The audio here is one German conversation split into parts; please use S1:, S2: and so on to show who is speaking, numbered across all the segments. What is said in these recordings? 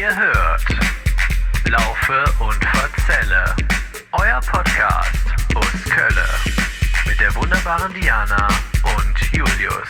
S1: Ihr hört Laufe und Verzelle, euer Podcast aus Kölle mit der wunderbaren Diana und Julius.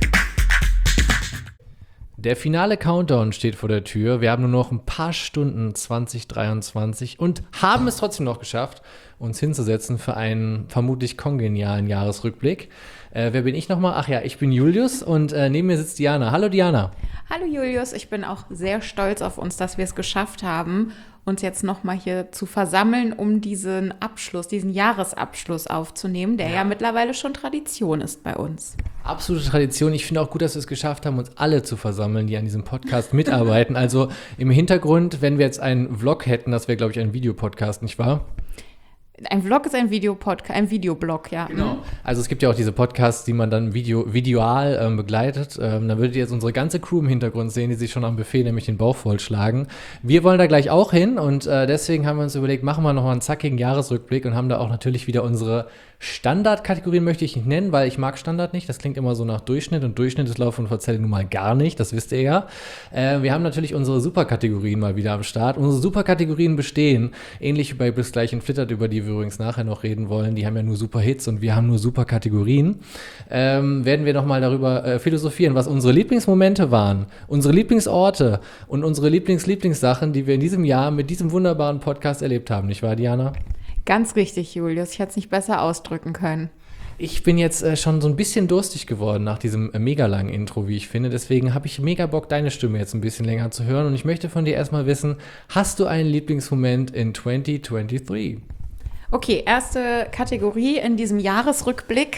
S2: Der finale Countdown steht vor der Tür. Wir haben nur noch ein paar Stunden 2023 und haben es trotzdem noch geschafft, uns hinzusetzen für einen vermutlich kongenialen Jahresrückblick. Wer bin ich nochmal? Ach ja, ich bin Julius und neben mir sitzt Diana. Hallo Diana.
S3: Hallo Julius, ich bin auch sehr stolz auf uns, dass wir es geschafft haben, uns jetzt nochmal hier zu versammeln, um diesen Jahresabschluss aufzunehmen, der ja mittlerweile schon Tradition ist bei uns.
S2: Absolute Tradition. Ich finde auch gut, dass wir es geschafft haben, uns alle zu versammeln, die an diesem Podcast mitarbeiten. Also im Hintergrund, wenn wir jetzt einen Vlog hätten, das wäre, glaube ich, ein Videopodcast, nicht wahr?
S3: Ein Vlog ist ein Videoblog, ja.
S2: Genau. Also es gibt ja auch diese Podcasts, die man dann videal begleitet. Da würdet ihr jetzt unsere ganze Crew im Hintergrund sehen, die sich schon am Buffet nämlich den Bauch vollschlagen. Wir wollen da gleich auch hin und deswegen haben wir uns überlegt, machen wir nochmal einen zackigen Jahresrückblick und haben da auch natürlich wieder unsere Standardkategorien, möchte ich nicht nennen, weil ich mag Standard nicht. Das klingt immer so nach Durchschnitt und Durchschnitt ist Laufe und Verzelle nun mal gar nicht, das wisst ihr ja. Wir haben natürlich unsere Superkategorien mal wieder am Start. Unsere Superkategorien bestehen, ähnlich wie bei Bis gleich in Flittert, über die wir übrigens nachher noch reden wollen. Die haben ja nur Superhits und wir haben nur Superkategorien. Werden wir nochmal darüber philosophieren, was unsere Lieblingsmomente waren, unsere Lieblingsorte und unsere Lieblingssachen, die wir in diesem Jahr mit diesem wunderbaren Podcast erlebt haben. Nicht wahr, Diana?
S3: Ganz richtig, Julius. Ich hätte es nicht besser ausdrücken können.
S2: Ich bin jetzt schon so ein bisschen durstig geworden nach diesem mega langen Intro, wie ich finde. Deswegen habe ich mega Bock, deine Stimme jetzt ein bisschen länger zu hören. Und ich möchte von dir erstmal wissen, hast du einen Lieblingsmoment in 2023?
S3: Okay, erste Kategorie in diesem Jahresrückblick.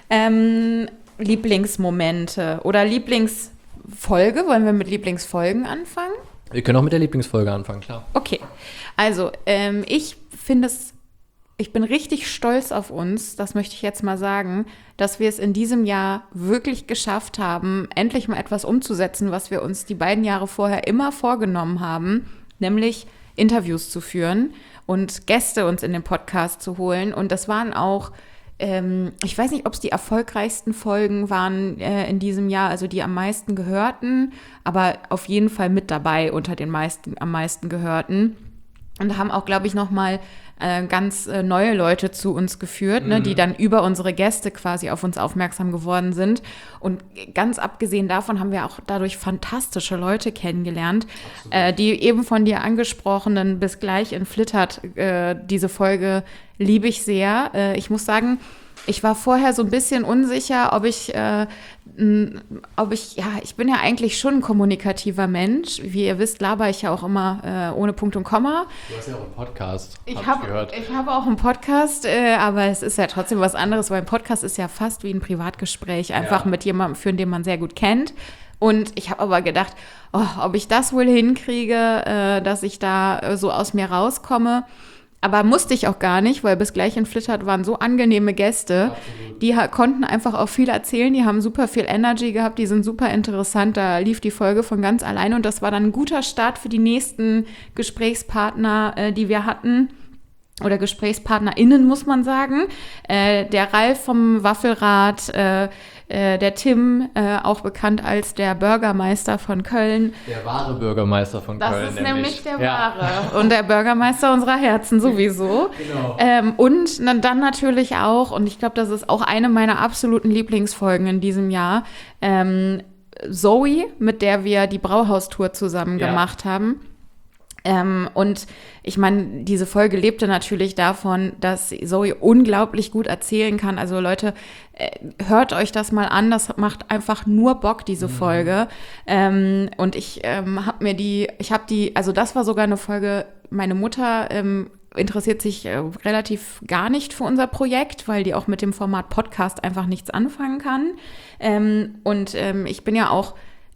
S3: Lieblingsmomente oder Lieblingsfolge. Wollen wir mit Lieblingsfolgen anfangen?
S2: Wir können auch mit der Lieblingsfolge anfangen, klar.
S3: Okay, also ich bin richtig stolz auf uns, das möchte ich jetzt mal sagen, dass wir es in diesem Jahr wirklich geschafft haben, endlich mal etwas umzusetzen, was wir uns die beiden Jahre vorher immer vorgenommen haben, nämlich Interviews zu führen und Gäste uns in den Podcast zu holen. Und das waren auch, ich weiß nicht, ob es die erfolgreichsten Folgen waren in diesem Jahr, also die am meisten gehörten, aber auf jeden Fall mit dabei unter den am meisten gehörten. Und da haben auch, glaube ich, nochmal ganz neue Leute zu uns geführt, ne, die dann über unsere Gäste quasi auf uns aufmerksam geworden sind. Und ganz abgesehen davon haben wir auch dadurch fantastische Leute kennengelernt, die eben von dir angesprochenen Bis gleich in Flittert, diese Folge liebe ich sehr. Ich muss sagen, ich war vorher so ein bisschen unsicher, ich bin ja eigentlich schon ein kommunikativer Mensch. Wie ihr wisst, laber ich ja auch immer ohne Punkt und Komma.
S2: Du hast ja auch einen Podcast,
S3: Ich habe auch einen Podcast, aber es ist ja trotzdem was anderes, weil ein Podcast ist ja fast wie ein Privatgespräch, einfach mit jemandem führen, den man sehr gut kennt. Und ich habe aber gedacht, ob ich das wohl hinkriege, dass ich da so aus mir rauskomme. Aber musste ich auch gar nicht, weil Bis gleich in Flittert waren so angenehme Gäste. Absolut. Die konnten einfach auch viel erzählen, die haben super viel Energy gehabt, die sind super interessant. Da lief die Folge von ganz alleine und das war dann ein guter Start für die nächsten Gesprächspartner, die wir hatten. Oder GesprächspartnerInnen, muss man sagen. Der Ralf vom Waffelrad, der Tim, auch bekannt als der Bürgermeister von Köln.
S2: Der wahre Bürgermeister von Köln.
S3: Das ist nämlich der wahre. Und der Bürgermeister unserer Herzen sowieso. Genau. Und dann natürlich auch, und ich glaube, das ist auch eine meiner absoluten Lieblingsfolgen in diesem Jahr, Zoe, mit der wir die Brauhaustour zusammen gemacht haben. Und ich meine, diese Folge lebte natürlich davon, dass Zoe unglaublich gut erzählen kann. Also Leute, hört euch das mal an, das macht einfach nur Bock, diese Folge. Und ich also das war sogar eine Folge, meine Mutter interessiert sich relativ gar nicht für unser Projekt, weil die auch mit dem Format Podcast einfach nichts anfangen kann. Ich bin ja auch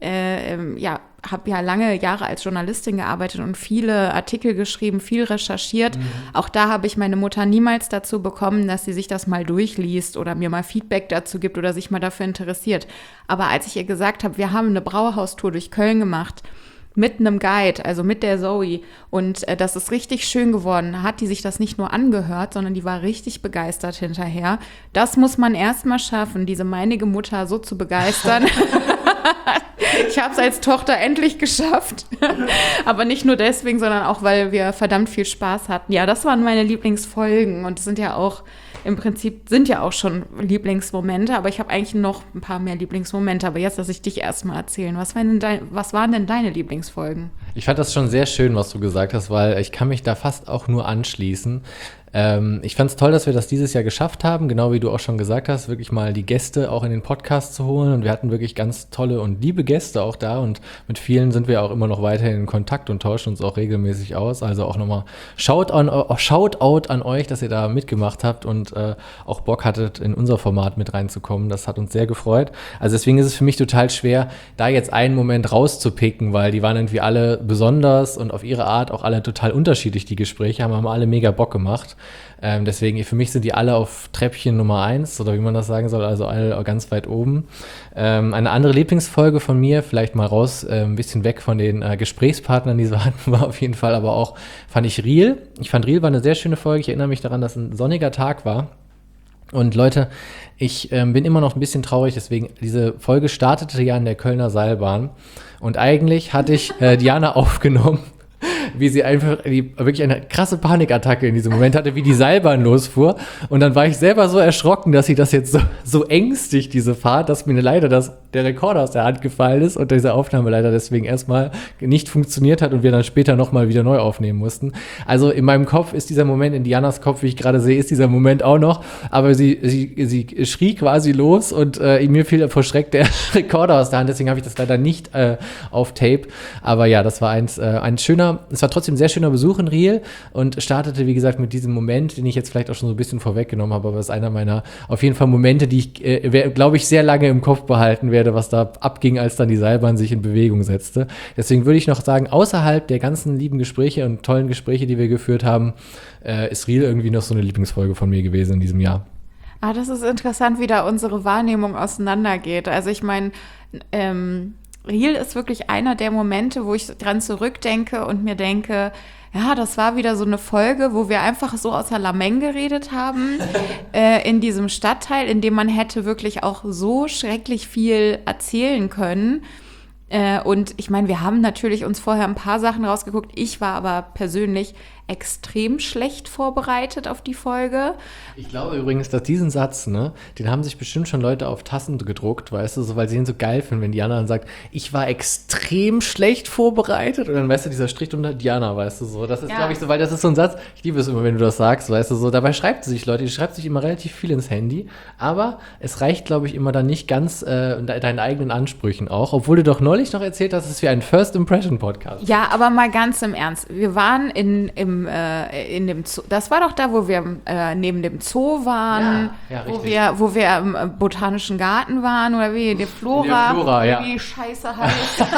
S3: habe ja lange Jahre als Journalistin gearbeitet und viele Artikel geschrieben, viel recherchiert. Auch da habe ich meine Mutter niemals dazu bekommen, dass sie sich das mal durchliest oder mir mal Feedback dazu gibt oder sich mal dafür interessiert. Aber als ich ihr gesagt habe, wir haben eine Brauhaustour durch Köln gemacht mit einem Guide, also mit der Zoe. Und das ist richtig schön geworden. Hat die sich das nicht nur angehört, sondern die war richtig begeistert hinterher. Das muss man erstmal schaffen, diese meinige Mutter so zu begeistern. Ich habe es als Tochter endlich geschafft. Aber nicht nur deswegen, sondern auch, weil wir verdammt viel Spaß hatten. Ja, das waren meine Lieblingsfolgen. Und es sind ja auch, im Prinzip sind ja auch schon Lieblingsmomente. Aber ich habe eigentlich noch ein paar mehr Lieblingsmomente. Aber jetzt lasse ich dich erstmal erzählen. Was waren denn deine Lieblingsfolgen?
S2: Ich fand das schon sehr schön, was du gesagt hast, weil ich kann mich da fast auch nur anschließen. Ich fand es toll, dass wir das dieses Jahr geschafft haben, genau wie du auch schon gesagt hast, wirklich mal die Gäste auch in den Podcast zu holen. Und wir hatten wirklich ganz tolle und liebe Gäste auch da. Und mit vielen sind wir auch immer noch weiterhin in Kontakt und tauschen uns auch regelmäßig aus. Also auch nochmal Shoutout an euch, dass ihr da mitgemacht habt und auch Bock hattet, in unser Format mit reinzukommen. Das hat uns sehr gefreut. Also deswegen ist es für mich total schwer, da jetzt einen Moment rauszupicken, weil die waren irgendwie alle besonders und auf ihre Art auch alle total unterschiedlich, die Gespräche, haben alle mega Bock gemacht. Deswegen, für mich sind die alle auf Treppchen Nummer 1 oder wie man das sagen soll, also alle ganz weit oben. Eine andere Lieblingsfolge von mir, vielleicht mal raus, ein bisschen weg von den Gesprächspartnern, die sie hatten, war auf jeden Fall aber auch, fand ich Reel. Ich fand Reel war eine sehr schöne Folge. Ich erinnere mich daran, dass ein sonniger Tag war. Und Leute, ich bin immer noch ein bisschen traurig, deswegen, diese Folge startete ja an der Kölner Seilbahn. Und eigentlich hatte ich Diana aufgenommen, wie sie einfach wirklich eine krasse Panikattacke in diesem Moment hatte, wie die Seilbahn losfuhr. Und dann war ich selber so erschrocken, dass sie das jetzt so ängstigt, diese Fahrt, dass mir leider der Rekorder aus der Hand gefallen ist und diese Aufnahme leider deswegen erstmal nicht funktioniert hat und wir dann später nochmal wieder neu aufnehmen mussten. Also in meinem Kopf ist dieser Moment, in Dianas Kopf, wie ich gerade sehe, ist dieser Moment auch noch. Aber sie schrie quasi los und mir fiel vor Schreck der Rekorder aus der Hand. Deswegen habe ich das leider nicht auf Tape. Aber ja, das war es war trotzdem ein sehr schöner Besuch in Riel und startete, wie gesagt, mit diesem Moment, den ich jetzt vielleicht auch schon so ein bisschen vorweggenommen habe, aber es ist einer meiner, auf jeden Fall Momente, die ich, glaube ich, sehr lange im Kopf behalten werde, was da abging, als dann die Seilbahn sich in Bewegung setzte. Deswegen würde ich noch sagen, außerhalb der ganzen lieben Gespräche und tollen Gespräche, die wir geführt haben, ist Riel irgendwie noch so eine Lieblingsfolge von mir gewesen in diesem Jahr.
S3: Ah, das ist interessant, wie da unsere Wahrnehmung auseinandergeht. Also ich meine, Riel ist wirklich einer der Momente, wo ich dran zurückdenke und mir denke, ja, das war wieder so eine Folge, wo wir einfach so außer Lameng geredet haben, in diesem Stadtteil, in dem man hätte wirklich auch so schrecklich viel erzählen können. Und ich meine, wir haben natürlich uns vorher ein paar Sachen rausgeguckt. Ich war aber persönlich extrem schlecht vorbereitet auf die Folge.
S2: Ich glaube übrigens, dass diesen Satz, ne, den haben sich bestimmt schon Leute auf Tassen gedruckt, weißt du, so, weil sie ihn so geil finden, wenn Diana dann sagt, ich war extrem schlecht vorbereitet und dann, weißt du, dieser Strich unter Diana, weißt du, so, das ist, ja, glaube ich, so, weil das ist so ein Satz, ich liebe es immer, wenn du das sagst, weißt du, so, dabei schreibt sie sich, Leute, die schreibt sich immer relativ viel ins Handy, aber es reicht, glaube ich, immer dann nicht ganz deinen eigenen Ansprüchen auch, obwohl du doch neulich noch erzählt hast, es ist wie ein First Impression Podcast.
S3: Ja, aber mal ganz im Ernst, wir waren in dem Zoo, das war doch da, wo wir neben dem Zoo waren,
S2: ja,
S3: wo wir im Botanischen Garten waren oder wie, der Flora,
S2: ja.
S3: Wie Scheiße heißt.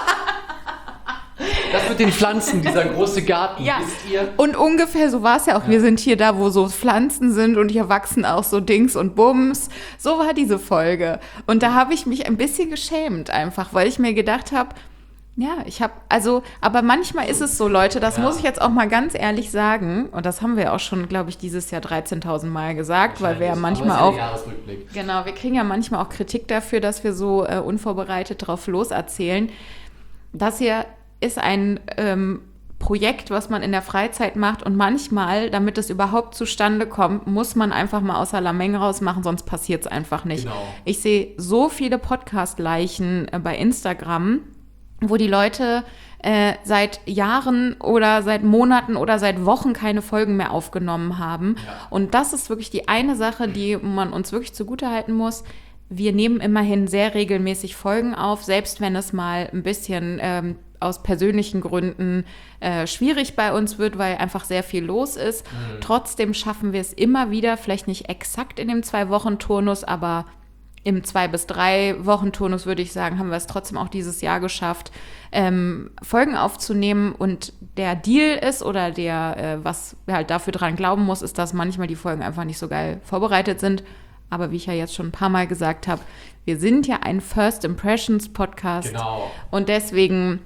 S2: Das mit den Pflanzen, dieser große Garten,
S3: ja.
S2: wisst ihr?
S3: Und ungefähr so war es ja auch. Ja. Wir sind hier da, wo so Pflanzen sind und hier wachsen auch so Dings und Bums. So war diese Folge. Und da habe ich mich ein bisschen geschämt einfach, weil ich mir gedacht habe, ja, aber manchmal ist es so, Leute, das muss ich jetzt auch mal ganz ehrlich sagen, und das haben wir auch schon, glaube ich, dieses Jahr 13.000 Mal gesagt, weil wir ja manchmal auch, genau, wir kriegen ja manchmal auch Kritik dafür, dass wir so unvorbereitet drauf loserzählen. Das hier ist ein Projekt, was man in der Freizeit macht und manchmal, damit es überhaupt zustande kommt, muss man einfach mal außer Lameng rausmachen, sonst passiert es einfach nicht.
S2: Genau.
S3: Ich sehe so viele Podcast-Leichen bei Instagram, wo die Leute seit Jahren oder seit Monaten oder seit Wochen keine Folgen mehr aufgenommen haben. Ja. Und das ist wirklich die eine Sache, die man uns wirklich zugutehalten muss. Wir nehmen immerhin sehr regelmäßig Folgen auf, selbst wenn es mal ein bisschen aus persönlichen Gründen schwierig bei uns wird, weil einfach sehr viel los ist. Mhm. Trotzdem schaffen wir es immer wieder, vielleicht nicht exakt in dem 2-Wochen-Turnus, aber im 2- bis 3-Wochen-Turnus, würde ich sagen, haben wir es trotzdem auch dieses Jahr geschafft, Folgen aufzunehmen. Und der Deal ist, oder was wir halt dafür dran glauben muss, ist, dass manchmal die Folgen einfach nicht so geil vorbereitet sind. Aber wie ich ja jetzt schon ein paar Mal gesagt habe, wir sind ja ein First Impressions Podcast.
S2: Genau.
S3: Und deswegen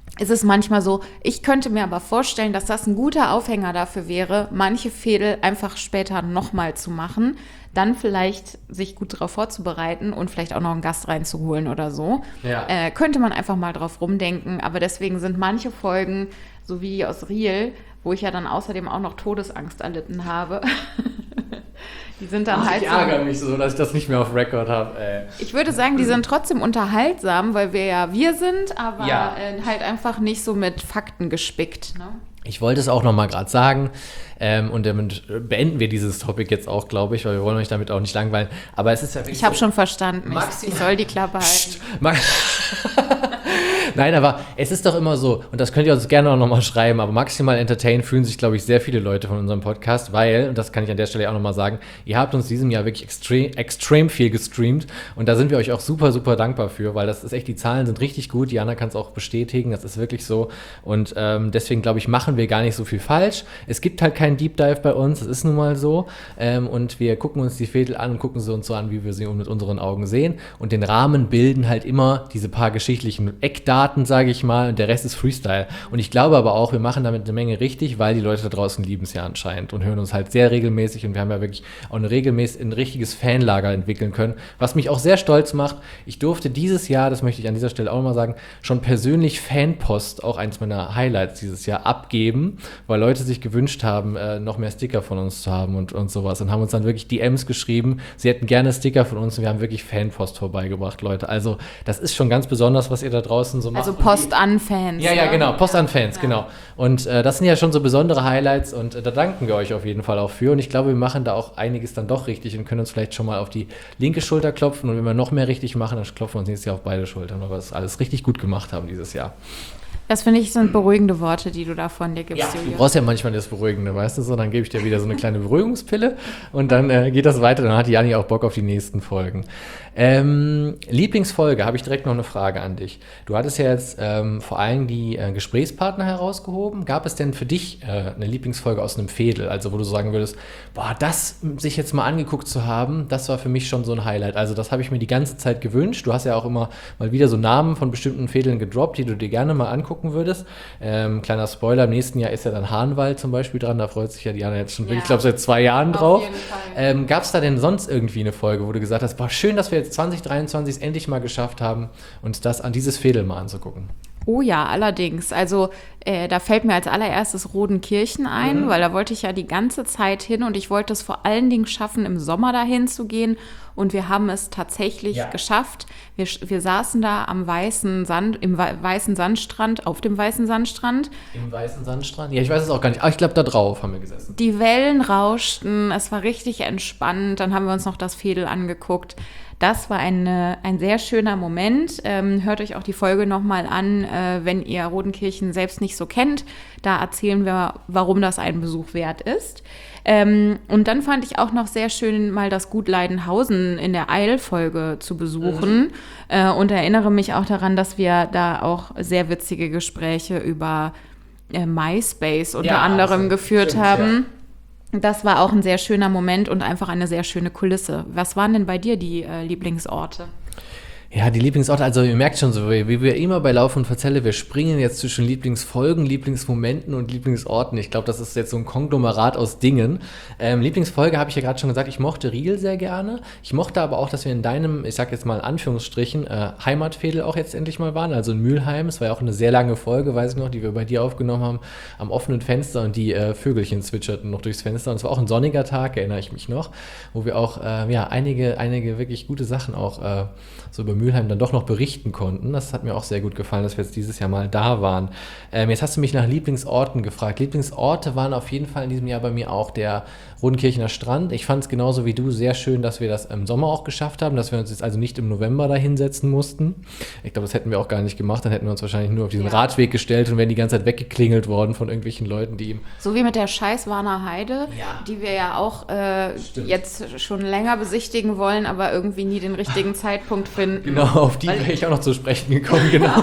S3: ist es manchmal so, ich könnte mir aber vorstellen, dass das ein guter Aufhänger dafür wäre, manche Fädel einfach später nochmal zu machen, dann vielleicht sich gut darauf vorzubereiten und vielleicht auch noch einen Gast reinzuholen oder so.
S2: Ja.
S3: Könnte man einfach mal drauf rumdenken, aber deswegen sind manche Folgen, so wie die aus Riel, wo ich ja dann außerdem auch noch Todesangst erlitten habe, die sind dann halt
S2: ich ärgere mich so, dass ich das nicht mehr auf Record habe.
S3: Ich würde sagen, die sind trotzdem unterhaltsam, weil wir ja wir sind, aber halt einfach nicht so mit Fakten gespickt. Ne?
S2: Ich wollte es auch noch mal gerade sagen und damit beenden wir dieses Topic jetzt auch, glaube ich, weil wir wollen euch damit auch nicht langweilen. Aber es ist ja wirklich
S3: Ich habe schon verstanden. Ich soll die Klappe halten.
S2: Nein, aber es ist doch immer so, und das könnt ihr uns gerne auch nochmal schreiben, aber maximal entertained fühlen sich, glaube ich, sehr viele Leute von unserem Podcast, weil, und das kann ich an der Stelle auch nochmal sagen, ihr habt uns diesem Jahr wirklich extrem viel gestreamt und da sind wir euch auch super, super dankbar für, weil das ist echt, die Zahlen sind richtig gut, Diana kann es auch bestätigen, das ist wirklich so und deswegen, glaube ich, machen wir gar nicht so viel falsch. Es gibt halt keinen Deep Dive bei uns, das ist nun mal so und wir gucken uns die Fädel an und gucken sie uns so an, wie wir sie mit unseren Augen sehen und den Rahmen bilden halt immer diese paar geschichtlichen Eckdaten, sage ich mal, und der Rest ist Freestyle. Und ich glaube aber auch, wir machen damit eine Menge richtig, weil die Leute da draußen lieben es ja anscheinend und hören uns halt sehr regelmäßig und wir haben ja wirklich auch ein richtiges Fanlager entwickeln können, was mich auch sehr stolz macht. Ich durfte dieses Jahr, das möchte ich an dieser Stelle auch mal sagen, schon persönlich Fanpost, auch eins meiner Highlights dieses Jahr, abgeben, weil Leute sich gewünscht haben, noch mehr Sticker von uns zu haben und sowas und haben uns dann wirklich DMs geschrieben, sie hätten gerne Sticker von uns und wir haben wirklich Fanpost vorbeigebracht, Leute. Also das ist schon ganz besonders, was ihr da draußen so macht.
S3: Also Post an Fans.
S2: Ja, genau, Post an Fans, genau. Und das sind ja schon so besondere Highlights und da danken wir euch auf jeden Fall auch für. Und ich glaube, wir machen da auch einiges dann doch richtig und können uns vielleicht schon mal auf die linke Schulter klopfen. Und wenn wir noch mehr richtig machen, dann klopfen wir uns nächstes Jahr auf beide Schultern, weil wir das alles richtig gut gemacht haben dieses Jahr.
S3: Das finde ich sind beruhigende Worte, die du da von dir gibst,
S2: Ja,
S3: Julia.
S2: du brauchst ja manchmal das Beruhigende, weißt du so, dann gebe ich dir wieder so eine kleine Beruhigungspille und dann geht das weiter, dann hat die Jani auch Bock auf die nächsten Folgen. Lieblingsfolge, habe ich direkt noch eine Frage an dich. Du hattest ja jetzt vor allem die Gesprächspartner herausgehoben. Gab es denn für dich eine Lieblingsfolge aus einem Fädel, also wo du sagen würdest, boah, das sich jetzt mal angeguckt zu haben, das war für mich schon so ein Highlight. Also das habe ich mir die ganze Zeit gewünscht. Du hast ja auch immer mal wieder so Namen von bestimmten Fädeln gedroppt, die du dir gerne mal angucken würdest. Kleiner Spoiler, im nächsten Jahr ist ja dann Hahnwald zum Beispiel dran, da freut sich ja Diana jetzt schon, ich glaube, seit 2 Jahren drauf. Gab es da denn sonst irgendwie eine Folge, wo du gesagt hast, boah, schön, dass wir jetzt 2023 es endlich mal geschafft haben, uns das an dieses Fädel mal anzugucken?
S3: Oh ja, allerdings. Also da fällt mir als allererstes Rodenkirchen ein, weil da wollte ich ja die ganze Zeit hin und ich wollte es vor allen Dingen schaffen, im Sommer dahin zu gehen und wir haben es tatsächlich geschafft. Wir saßen da am weißen Sand, im weißen Sandstrand, auf dem weißen Sandstrand.
S2: Im weißen Sandstrand? Ja, ich weiß es auch gar nicht. Aber ich glaube, da drauf haben wir gesessen.
S3: Die Wellen rauschten, es war richtig entspannt. Dann haben wir uns noch das Fädel angeguckt. Das war ein sehr schöner Moment. Hört euch auch die Folge nochmal an, wenn ihr Rodenkirchen selbst nicht so kennt. Da erzählen wir, warum das einen Besuch wert ist. Und dann fand ich auch noch sehr schön, mal das Gut Leidenhausen in der Eil-Folge zu besuchen. Und erinnere mich auch daran, dass wir da auch sehr witzige Gespräche über MySpace unter anderem geführt haben. Ja. Das war auch ein sehr schöner Moment und einfach eine sehr schöne Kulisse. Was waren denn bei dir die Lieblingsorte?
S2: Ja, die Lieblingsorte, also ihr merkt schon so, wie wir immer bei Lauf und Verzelle, wir springen jetzt zwischen Lieblingsfolgen, Lieblingsmomenten und Lieblingsorten. Ich glaube, das ist jetzt so ein Konglomerat aus Dingen. Lieblingsfolge habe ich ja gerade schon gesagt, ich mochte Riel sehr gerne. Ich mochte aber auch, dass wir in deinem, ich sag jetzt mal in Anführungsstrichen, Heimatfädel auch jetzt endlich mal waren, also in Mülheim. Es war ja auch eine sehr lange Folge, weiß ich noch, die wir bei dir aufgenommen haben, am offenen Fenster und die Vögelchen zwitscherten noch durchs Fenster. Und es war auch ein sonniger Tag, erinnere ich mich noch, wo wir auch einige wirklich gute Sachen auch so über Mülheim dann doch noch berichten konnten. Das hat mir auch sehr gut gefallen, dass wir jetzt dieses Jahr mal da waren. Jetzt hast du mich nach Lieblingsorten gefragt. Lieblingsorte waren auf jeden Fall in diesem Jahr bei mir auch der Rodenkirchener Strand. Ich fand es genauso wie du sehr schön, dass wir das im Sommer auch geschafft haben, dass wir uns jetzt also nicht im November da hinsetzen mussten. Ich glaube, das hätten wir auch gar nicht gemacht. Dann hätten wir uns wahrscheinlich nur auf diesen Radweg gestellt und wären die ganze Zeit weggeklingelt worden von irgendwelchen Leuten, die ihm...
S3: So wie mit der scheiß Warner Heide, die wir ja auch jetzt schon länger besichtigen wollen, aber irgendwie nie den richtigen Zeitpunkt finden.
S2: Genau, auf die wäre ich auch noch zu sprechen gekommen, genau.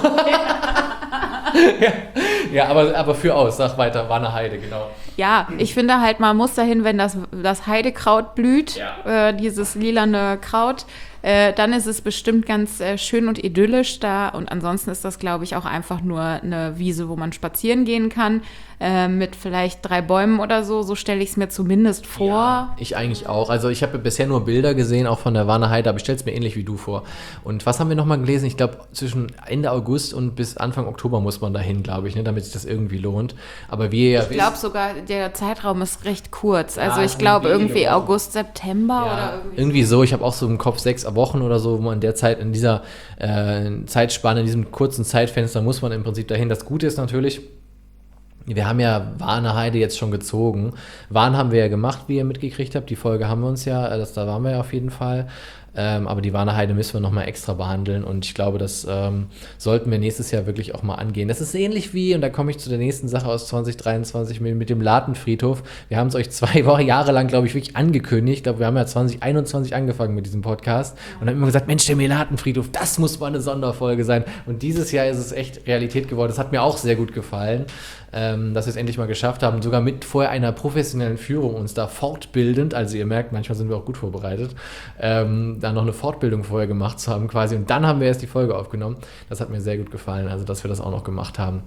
S2: Ja, aber für aus, sag weiter, Warner Heide, genau.
S3: Ja, ich finde halt, man muss dahin, wenn das Heidekraut blüht, dieses lilane Kraut. dann ist es bestimmt ganz schön und idyllisch da. Und ansonsten ist das, glaube ich, auch einfach nur eine Wiese, wo man spazieren gehen kann, mit vielleicht 3 Bäumen oder so. So stelle ich es mir zumindest vor.
S2: Ja, ich eigentlich auch. Also ich habe bisher nur Bilder gesehen, auch von der Warner Heide, aber ich stelle es mir ähnlich wie du vor. Und was haben wir nochmal gelesen? Ich glaube, zwischen Ende August und bis Anfang Oktober muss man dahin, glaube ich, ne, damit sich das irgendwie lohnt. Aber ich
S3: glaube sogar, der Zeitraum ist recht kurz. Also
S2: Ja,
S3: ich glaube irgendwie
S2: Wochen.
S3: August, September
S2: Ja,
S3: oder
S2: irgendwie so. Ich habe auch so im Kopf 6 Wochen oder so, wo man in der Zeit, in dieser Zeitspanne, in diesem kurzen Zeitfenster muss man im Prinzip dahin. Das Gute ist natürlich, wir haben ja Warner Heide jetzt schon gezogen. Warn haben wir ja gemacht, wie ihr mitgekriegt habt. Die Folge haben wir uns ja, da waren wir ja auf jeden Fall. Aber die Warner Heide müssen wir nochmal extra behandeln und ich glaube, das sollten wir nächstes Jahr wirklich auch mal angehen. Das ist ähnlich wie, und da komme ich zu der nächsten Sache aus 2023 mit dem Latenfriedhof. Wir haben es euch 2 Jahre lang, glaube ich, wirklich angekündigt. Ich glaube, wir haben ja 2021 angefangen mit diesem Podcast und haben immer gesagt, Mensch, der Latenfriedhof, das muss mal eine Sonderfolge sein. Und dieses Jahr ist es echt Realität geworden. Das hat mir auch sehr gut gefallen, dass wir es endlich mal geschafft haben, sogar mit vorher einer professionellen Führung uns da fortbildend, also ihr merkt, manchmal sind wir auch gut vorbereitet, da noch eine Fortbildung vorher gemacht zu haben quasi und dann haben wir erst die Folge aufgenommen. Das hat mir sehr gut gefallen, also dass wir das auch noch gemacht haben.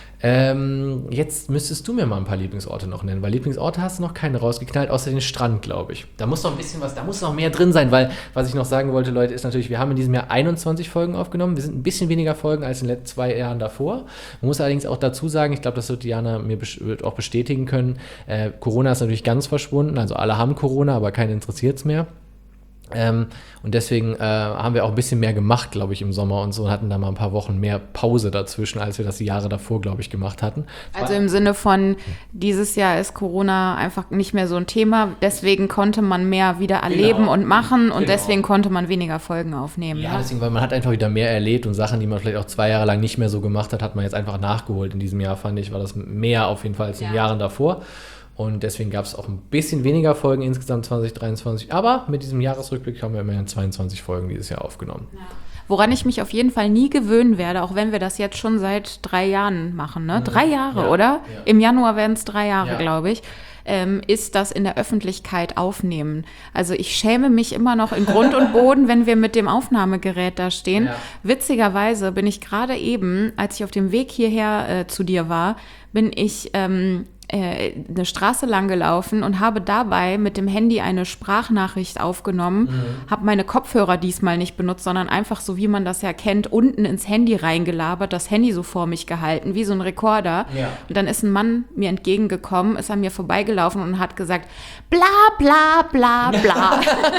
S2: Jetzt müsstest du mir mal ein paar Lieblingsorte noch nennen, weil Lieblingsorte hast du noch keine rausgeknallt, außer den Strand, glaube ich. Da muss noch ein bisschen was, da muss noch mehr drin sein, weil, was ich noch sagen wollte, Leute, ist natürlich, wir haben in diesem Jahr 21 Folgen aufgenommen. Wir sind ein bisschen weniger Folgen als in den letzten 2 Jahren davor. Man muss allerdings auch dazu sagen, ich glaube, das wird Diana mir wird auch bestätigen können, Corona ist natürlich ganz verschwunden, also alle haben Corona, aber keinen interessiert es mehr. Und deswegen haben wir auch ein bisschen mehr gemacht, glaube ich, im Sommer und so und hatten da mal ein paar Wochen mehr Pause dazwischen, als wir das die Jahre davor, glaube ich, gemacht hatten.
S3: Also im Sinne von, dieses Jahr ist Corona einfach nicht mehr so ein Thema, deswegen konnte man mehr wieder erleben und machen und deswegen konnte man weniger Folgen aufnehmen.
S2: Ja, deswegen, weil man hat einfach wieder mehr erlebt und Sachen, die man vielleicht auch 2 Jahre lang nicht mehr so gemacht hat, hat man jetzt einfach nachgeholt. In diesem Jahr, fand ich, war das mehr auf jeden Fall als in den Jahren davor. Und deswegen gab es auch ein bisschen weniger Folgen insgesamt 2023. Aber mit diesem Jahresrückblick haben wir immerhin 22 Folgen dieses Jahr aufgenommen. Ja.
S3: Woran ich mich auf jeden Fall nie gewöhnen werde, auch wenn wir das jetzt schon seit 3 Jahren machen, ne? 3 Jahre, ja, oder? Ja. Im Januar werden es 3 Jahre, glaube ich. Ist das in der Öffentlichkeit aufnehmen. Also ich schäme mich immer noch in Grund und Boden, wenn wir mit dem Aufnahmegerät da stehen. Ja. Witzigerweise bin ich gerade eben, als ich auf dem Weg hierher zu dir war, bin ich eine Straße lang gelaufen und habe dabei mit dem Handy eine Sprachnachricht aufgenommen, habe meine Kopfhörer diesmal nicht benutzt, sondern einfach so, wie man das ja kennt, unten ins Handy reingelabert, das Handy so vor mich gehalten, wie so ein Rekorder. Ja. Und dann ist ein Mann mir entgegengekommen, ist an mir vorbeigelaufen und hat gesagt, bla bla bla bla.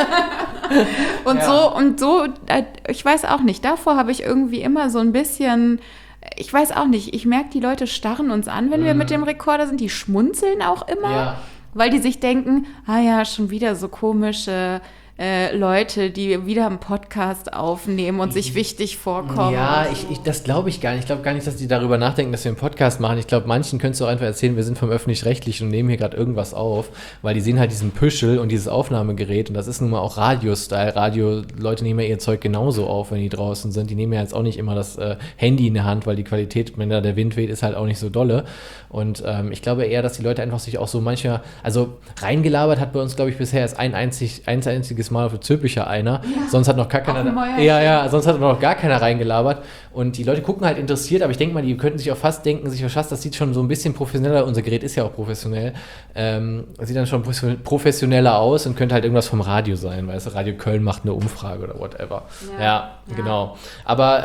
S3: Und so, ich weiß auch nicht, davor habe ich irgendwie immer so ein bisschen... Ich weiß auch nicht, ich merke, die Leute starren uns an, wenn wir mit dem Rekorder sind. Die schmunzeln auch immer, weil die sich denken, schon wieder so komische Leute, die wieder einen Podcast aufnehmen und sich wichtig vorkommen.
S2: Ja, das glaube ich gar nicht. Ich glaube gar nicht, dass die darüber nachdenken, dass wir einen Podcast machen. Ich glaube, manchen könntest du auch einfach erzählen, wir sind vom Öffentlich-Rechtlichen und nehmen hier gerade irgendwas auf, weil die sehen halt diesen Püschel und dieses Aufnahmegerät und das ist nun mal auch Radio-Style. Leute nehmen ja ihr Zeug genauso auf, wenn die draußen sind. Die nehmen ja jetzt auch nicht immer das Handy in der Hand, weil die Qualität, wenn da der Wind weht, ist halt auch nicht so dolle. Und ich glaube eher, dass die Leute einfach sich auch so manchmal, also reingelabert hat bei uns, glaube ich, bisher erst ein einziges Mal auf Zülpicher einer. Ja. Sonst hat noch gar keiner. Sonst hat noch gar keiner reingelabert. Und die Leute gucken halt interessiert, aber ich denke mal, die könnten sich auch fast denken, das sieht schon so ein bisschen professioneller, unser Gerät ist ja auch professionell, sieht dann schon professioneller aus und könnte halt irgendwas vom Radio sein, weißt du, Radio Köln macht eine Umfrage oder whatever. Ja. Genau. Aber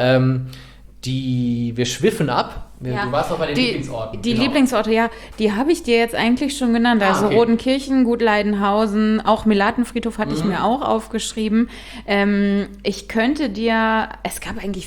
S2: wir schwiffen ab. Du warst noch bei den Lieblingsorten.
S3: Die Lieblingsorte, die habe ich dir jetzt eigentlich schon genannt. Also okay. Rodenkirchen, Gut Leidenhausen, auch Melatenfriedhof hatte ich mir auch aufgeschrieben. Ich könnte dir, es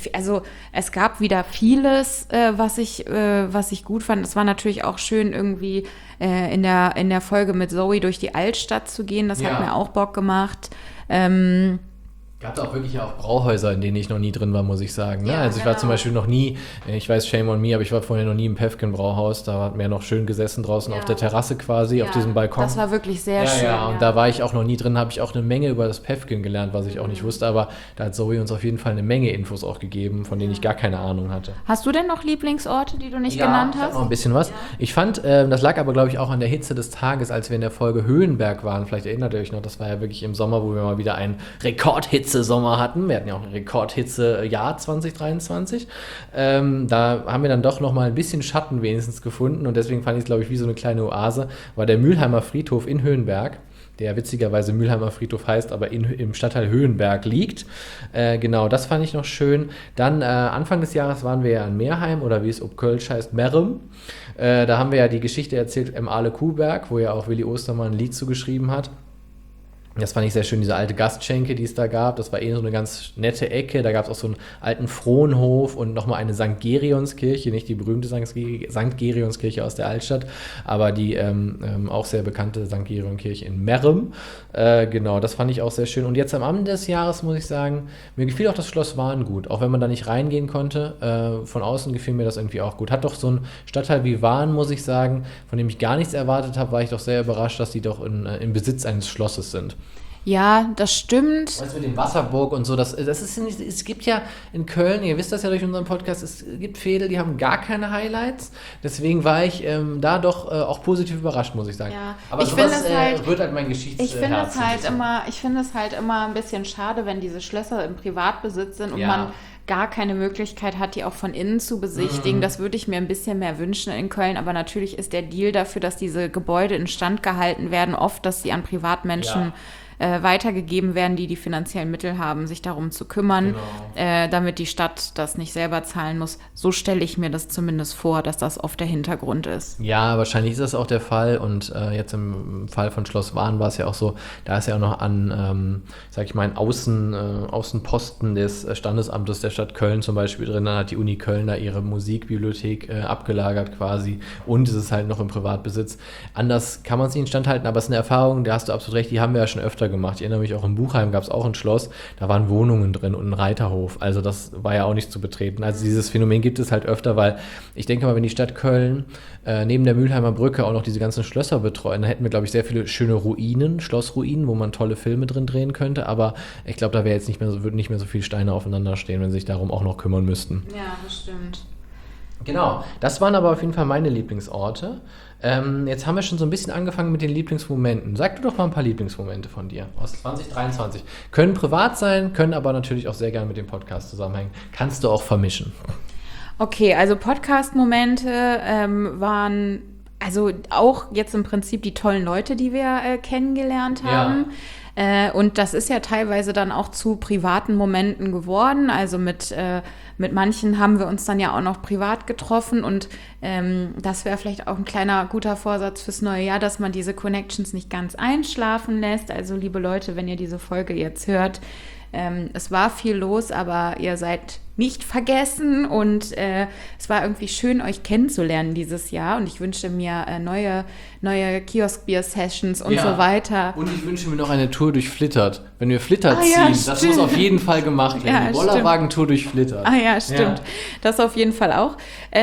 S3: gab wieder vieles, was ich gut fand. Es war natürlich auch schön, irgendwie in der Folge mit Zoe durch die Altstadt zu gehen. Das hat mir auch Bock gemacht.
S2: Gab es auch wirklich auch Brauhäuser, in denen ich noch nie drin war, muss ich sagen. Ne?
S3: Ja,
S2: also ich war zum Beispiel noch nie, ich weiß, shame on me, aber ich war vorher noch nie im Päffken-Brauhaus. Da hat mir noch schön gesessen draußen auf der Terrasse quasi, auf diesem Balkon.
S3: Das war wirklich sehr schön.
S2: Ja, und da war ich auch noch nie drin, habe ich auch eine Menge über das Päffken gelernt, was ich auch nicht wusste. Aber da hat Zoe uns auf jeden Fall eine Menge Infos auch gegeben, von denen ich gar keine Ahnung hatte.
S3: Hast du denn noch Lieblingsorte, die du nicht genannt hast?
S2: Ja, ich habe noch ein bisschen was. Ja. Ich fand, das lag aber, glaube ich, auch an der Hitze des Tages, als wir in der Folge Höhenberg waren. Vielleicht erinnert ihr euch noch, das war ja wirklich im Sommer, wo wir mal wieder einen Rekordhitze Hitzesommer hatten. Wir hatten ja auch ein Rekordhitze-Jahr 2023. Da haben wir dann doch nochmal ein bisschen Schatten wenigstens gefunden und deswegen fand ich es, glaube ich, wie so eine kleine Oase, war der Mülheimer Friedhof in Höhenberg, der witzigerweise Mülheimer Friedhof heißt, aber im Stadtteil Höhenberg liegt. Genau, das fand ich noch schön. Dann Anfang des Jahres waren wir ja in Meerheim oder wie es ob Kölsch heißt, Merrem. Da haben wir ja die Geschichte erzählt im Aale Kuhberg, wo ja auch Willi Ostermann ein Lied zugeschrieben hat. Das fand ich sehr schön, diese alte Gastschenke, die es da gab. Das war so eine ganz nette Ecke. Da gab es auch so einen alten Fronhof und nochmal eine St. Gerionskirche, nicht die berühmte St. Gerionskirche aus der Altstadt, aber die auch sehr bekannte St. Gerionkirche in Merrem. Genau, das fand ich auch sehr schön. Und jetzt am Ende des Jahres muss ich sagen, mir gefiel auch das Schloss Wahn gut. Auch wenn man da nicht reingehen konnte, von außen gefiel mir das irgendwie auch gut. Hat doch so ein Stadtteil wie Wahn, muss ich sagen, von dem ich gar nichts erwartet habe, war ich doch sehr überrascht, dass die doch im Besitz eines Schlosses sind.
S3: Ja, das stimmt.
S2: Weißt du, mit dem Wasserburg und so, das ist nicht, es gibt ja in Köln, ihr wisst das ja durch unseren Podcast, es gibt Veedel, die haben gar keine Highlights. Deswegen war ich da doch auch positiv überrascht, muss ich sagen.
S3: Ja.
S2: Aber
S3: ich
S2: sowas
S3: finde es halt,
S2: wird halt mein Geschichtsherz.
S3: Ich finde es halt immer ein bisschen schade, wenn diese Schlösser im Privatbesitz sind und
S2: Ja.
S3: man gar keine Möglichkeit hat, die auch von innen zu besichtigen. Das würde ich mir ein bisschen mehr wünschen in Köln. Aber natürlich ist der Deal dafür, dass diese Gebäude instand gehalten werden, oft, dass sie an Privatmenschen weitergegeben werden, die finanziellen Mittel haben, sich darum zu kümmern, damit die Stadt das nicht selber zahlen muss. So stelle ich mir das zumindest vor, dass das oft der Hintergrund ist.
S2: Ja, wahrscheinlich ist das auch der Fall und jetzt im Fall von Schloss Wahn war es ja auch so, da ist ja auch noch an, sag ich mal, ein Außenposten des Standesamtes der Stadt Köln zum Beispiel drin, dann hat die Uni Köln da ihre Musikbibliothek abgelagert quasi und es ist halt noch im Privatbesitz. Anders kann man es nicht instand halten, aber es ist eine Erfahrung, da hast du absolut recht, die haben wir ja schon öfter gemacht. Ich erinnere mich auch, in Buchheim gab es auch ein Schloss, da waren Wohnungen drin und ein Reiterhof. Also das war ja auch nicht zu betreten. Also dieses Phänomen gibt es halt öfter, weil ich denke mal, wenn die Stadt Köln neben der Mülheimer Brücke auch noch diese ganzen Schlösser betreuen, dann hätten wir, glaube ich, sehr viele schöne Ruinen, Schlossruinen, wo man tolle Filme drin drehen könnte. Aber ich glaube, da wäre jetzt würden nicht mehr so viele Steine aufeinander stehen, wenn sie sich darum auch noch kümmern müssten.
S3: Ja, das stimmt.
S2: Genau, das waren aber auf jeden Fall meine Lieblingsorte. Jetzt haben wir schon so ein bisschen angefangen mit den Lieblingsmomenten. Sag du doch mal ein paar Lieblingsmomente von dir aus 2023. Können privat sein, können aber natürlich auch sehr gerne mit dem Podcast zusammenhängen. Kannst du auch vermischen.
S3: Okay, also Podcast-Momente waren also auch jetzt im Prinzip die tollen Leute, die wir kennengelernt haben. Ja. Und das ist ja teilweise dann auch zu privaten Momenten geworden. Also mit manchen haben wir uns dann ja auch noch privat getroffen. Und das wäre vielleicht auch ein kleiner guter Vorsatz fürs neue Jahr, dass man diese Connections nicht ganz einschlafen lässt. Also liebe Leute, wenn ihr diese Folge jetzt hört, es war viel los, aber ihr seid nicht vergessen und es war irgendwie schön, euch kennenzulernen dieses Jahr und ich wünsche mir neue Kiosk-Bier-Sessions und so weiter.
S2: Und ich wünsche mir noch eine Tour durch Flittert. Wenn wir Flittert ziehen, das muss auf jeden Fall gemacht werden. Die Bollerwagen-Tour durch Flittert.
S3: Ah ja, stimmt. Ja. Das auf jeden Fall auch.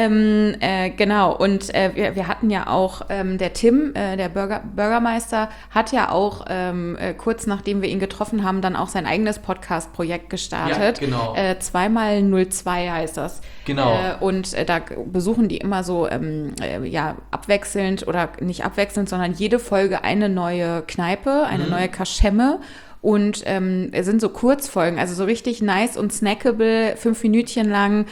S3: Genau, und wir hatten ja auch, der Tim, der Bürgermeister, hat ja auch kurz nachdem wir ihn getroffen haben, dann auch sein eigenes Podcast-Projekt gestartet. Ja, genau. 2x02 heißt das.
S2: Genau.
S3: Und da besuchen die immer so abwechselnd oder nicht abwechselnd, sondern jede Folge eine neue Kneipe, eine neue Kaschemme. Und es sind so Kurzfolgen, also so richtig nice und snackable, 5 Minütchen lang.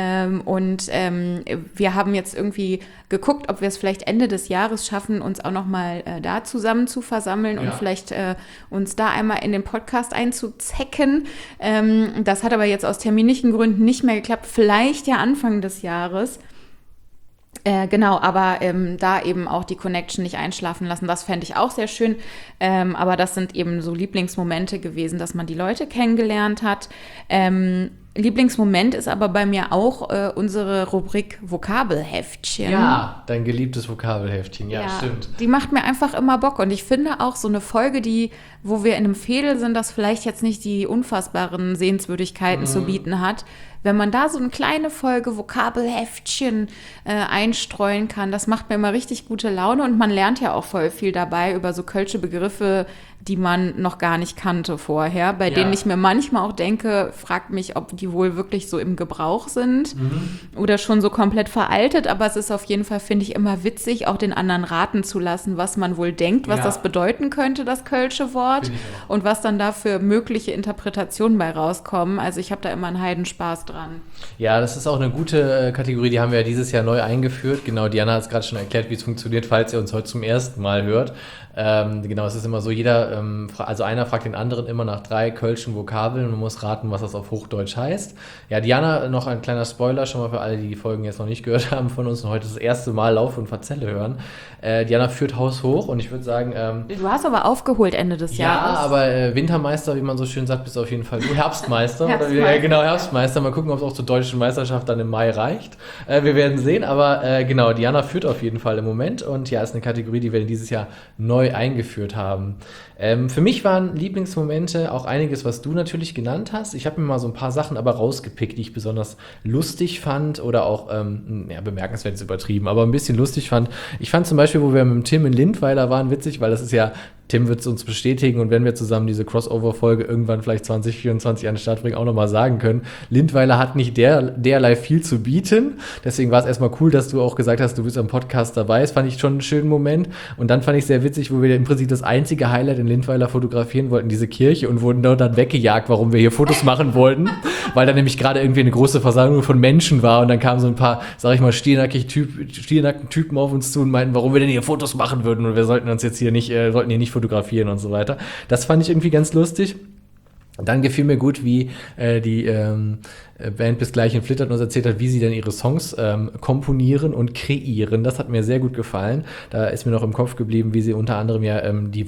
S3: Wir haben jetzt irgendwie geguckt, ob wir es vielleicht Ende des Jahres schaffen, uns auch nochmal da zusammen zu versammeln und vielleicht uns da einmal in den Podcast einzuzecken. Das hat aber jetzt aus terminlichen Gründen nicht mehr geklappt. Vielleicht ja Anfang des Jahres. Genau, aber da eben auch die Connection nicht einschlafen lassen, das fände ich auch sehr schön. Aber das sind eben so Lieblingsmomente gewesen, dass man die Leute kennengelernt hat. Lieblingsmoment ist aber bei mir auch unsere Rubrik Vokabelheftchen.
S2: Ja, dein geliebtes Vokabelheftchen, ja, stimmt.
S3: Die macht mir einfach immer Bock und ich finde auch so eine Folge, wo wir in einem Veedel sind, das vielleicht jetzt nicht die unfassbaren Sehenswürdigkeiten zu bieten hat, wenn man da so eine kleine Folge Vokabelheftchen einstreuen kann, das macht mir immer richtig gute Laune und man lernt ja auch voll viel dabei über so kölsche Begriffe, die man noch gar nicht kannte vorher, bei denen ich mir manchmal auch denke, fragt mich, ob die wohl wirklich so im Gebrauch sind oder schon so komplett veraltet, aber es ist auf jeden Fall, finde ich, immer witzig, auch den anderen raten zu lassen, was man wohl denkt, was das bedeuten könnte, das kölsche Wort und was dann da für mögliche Interpretationen bei rauskommen. Also ich habe da immer einen Heidenspaß dran.
S2: Ja, das ist auch eine gute Kategorie, die haben wir ja dieses Jahr neu eingeführt. Genau, Diana hat es gerade schon erklärt, wie es funktioniert, falls ihr uns heute zum ersten Mal hört. Genau, es ist immer so, also einer fragt den anderen immer nach 3 kölschen Vokabeln und man muss raten, was das auf Hochdeutsch heißt. Ja, Diana, noch ein kleiner Spoiler schon mal für alle, die die Folgen jetzt noch nicht gehört haben von uns und heute das erste Mal Lauf und Verzelle hören. Diana führt Haus hoch und ich würde sagen...
S3: du hast aber aufgeholt Ende des Jahres.
S2: Ja, aber Wintermeister, wie man so schön sagt, bist auf jeden Fall du. Herbstmeister.
S3: Herbstmeister.
S2: Genau, Herbstmeister. Mal gucken, ob es auch zur deutschen Meisterschaft dann im Mai reicht. Wir werden sehen, aber genau, Diana führt auf jeden Fall im Moment und ja, ist eine Kategorie, die wir dieses Jahr neu eingeführt haben. Für mich waren Lieblingsmomente auch einiges, was du natürlich genannt hast. Ich habe mir mal so ein paar Sachen aber rausgepickt, die ich besonders lustig fand oder auch, bemerkenswert ist übertrieben, aber ein bisschen lustig fand. Ich fand zum Beispiel, wo wir mit dem Tim in Lindweiler waren, witzig, weil das ist ja, Tim wird es uns bestätigen und wenn wir zusammen diese Crossover-Folge irgendwann vielleicht 2024 an den Start bringen, auch nochmal sagen können, Lindweiler hat nicht derlei viel zu bieten. Deswegen war es erstmal cool, dass du auch gesagt hast, du bist am Podcast dabei. Das fand ich schon einen schönen Moment. Und dann fand ich sehr witzig, wo wir im Prinzip das einzige Highlight in Lindweiler fotografieren wollten, diese Kirche, und wurden dann weggejagt, warum wir hier Fotos machen wollten, weil da nämlich gerade irgendwie eine große Versammlung von Menschen war und dann kamen so ein paar, sag ich mal, stiernackten Typen auf uns zu und meinten, warum wir denn hier Fotos machen würden und wir sollten uns jetzt hier nicht fotografieren und so weiter. Das fand ich irgendwie ganz lustig. Dann gefiel mir gut, wie die Band Bis gleich in Flittert uns erzählt hat, wie sie dann ihre Songs komponieren und kreieren. Das hat mir sehr gut gefallen. Da ist mir noch im Kopf geblieben, wie sie unter anderem ja die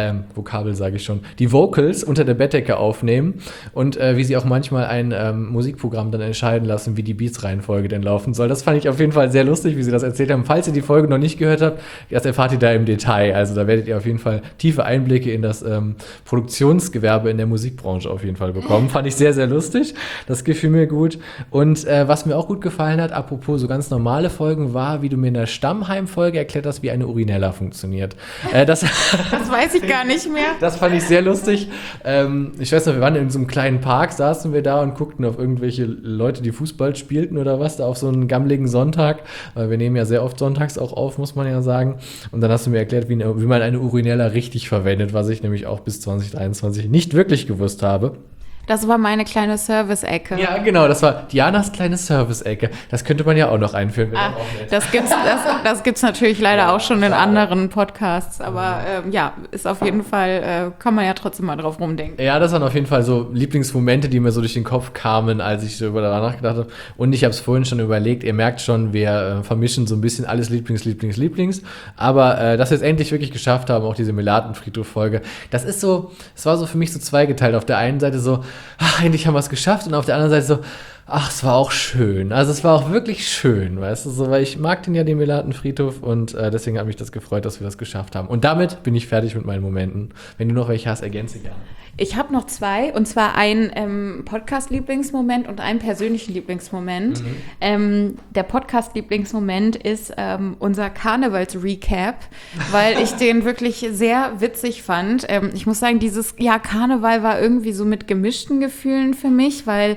S2: die Vocals unter der Bettdecke aufnehmen und wie sie auch manchmal ein Musikprogramm dann entscheiden lassen, wie die Beats-Reihenfolge denn laufen soll. Das fand ich auf jeden Fall sehr lustig, wie sie das erzählt haben. Falls ihr die Folge noch nicht gehört habt, das erfahrt ihr da im Detail. Also da werdet ihr auf jeden Fall tiefe Einblicke in das Produktionsgewerbe in der Musikbranche auf jeden Fall bekommen. Fand ich sehr, sehr lustig. Das gefiel mir gut. Und was mir auch gut gefallen hat, apropos so ganz normale Folgen, war, wie du mir in der Stammheim-Folge erklärt hast, wie eine Urinella funktioniert. Das
S3: weiß ich gar nicht mehr.
S2: Das fand ich sehr lustig. Ich weiß noch, wir waren in so einem kleinen Park, saßen wir da und guckten auf irgendwelche Leute, die Fußball spielten oder was, da auf so einen gammeligen Sonntag, weil wir nehmen ja sehr oft sonntags auch auf, muss man ja sagen. Und dann hast du mir erklärt, wie man eine Urinella richtig verwendet, was ich nämlich auch bis 2023 nicht wirklich gewusst habe.
S3: Das war meine kleine Service-Ecke.
S2: Ja, genau, das war Dianas kleine Service-Ecke. Das könnte man ja auch noch einführen.
S3: Das gibt's natürlich leider auch schon in anderen Podcasts, aber ist auf jeden Fall, kann man ja trotzdem mal drauf rumdenken.
S2: Ja, das waren auf jeden Fall so Lieblingsmomente, die mir so durch den Kopf kamen, als ich so darüber nachgedacht habe. Und ich habe es vorhin schon überlegt, ihr merkt schon, wir vermischen so ein bisschen alles Lieblings. Aber dass wir es endlich wirklich geschafft haben, auch diese Melatenfriedhof-Folge, das war so für mich so zweigeteilt. Auf der einen Seite so, endlich haben wir es geschafft, und auf der anderen Seite so, es war auch schön. Also es war auch wirklich schön, weißt du, so, weil ich mag den Melatenfriedhof und deswegen hat mich das gefreut, dass wir das geschafft haben. Und damit bin ich fertig mit meinen Momenten. Wenn du noch welche hast, ergänze gerne.
S3: Ich habe noch 2, und zwar einen Podcast-Lieblingsmoment und einen persönlichen Lieblingsmoment. Der Podcast-Lieblingsmoment ist unser Karnevals-Recap, weil ich den wirklich sehr witzig fand. Ich muss sagen, dieses Jahr Karneval war irgendwie so mit gemischten Gefühlen für mich, weil,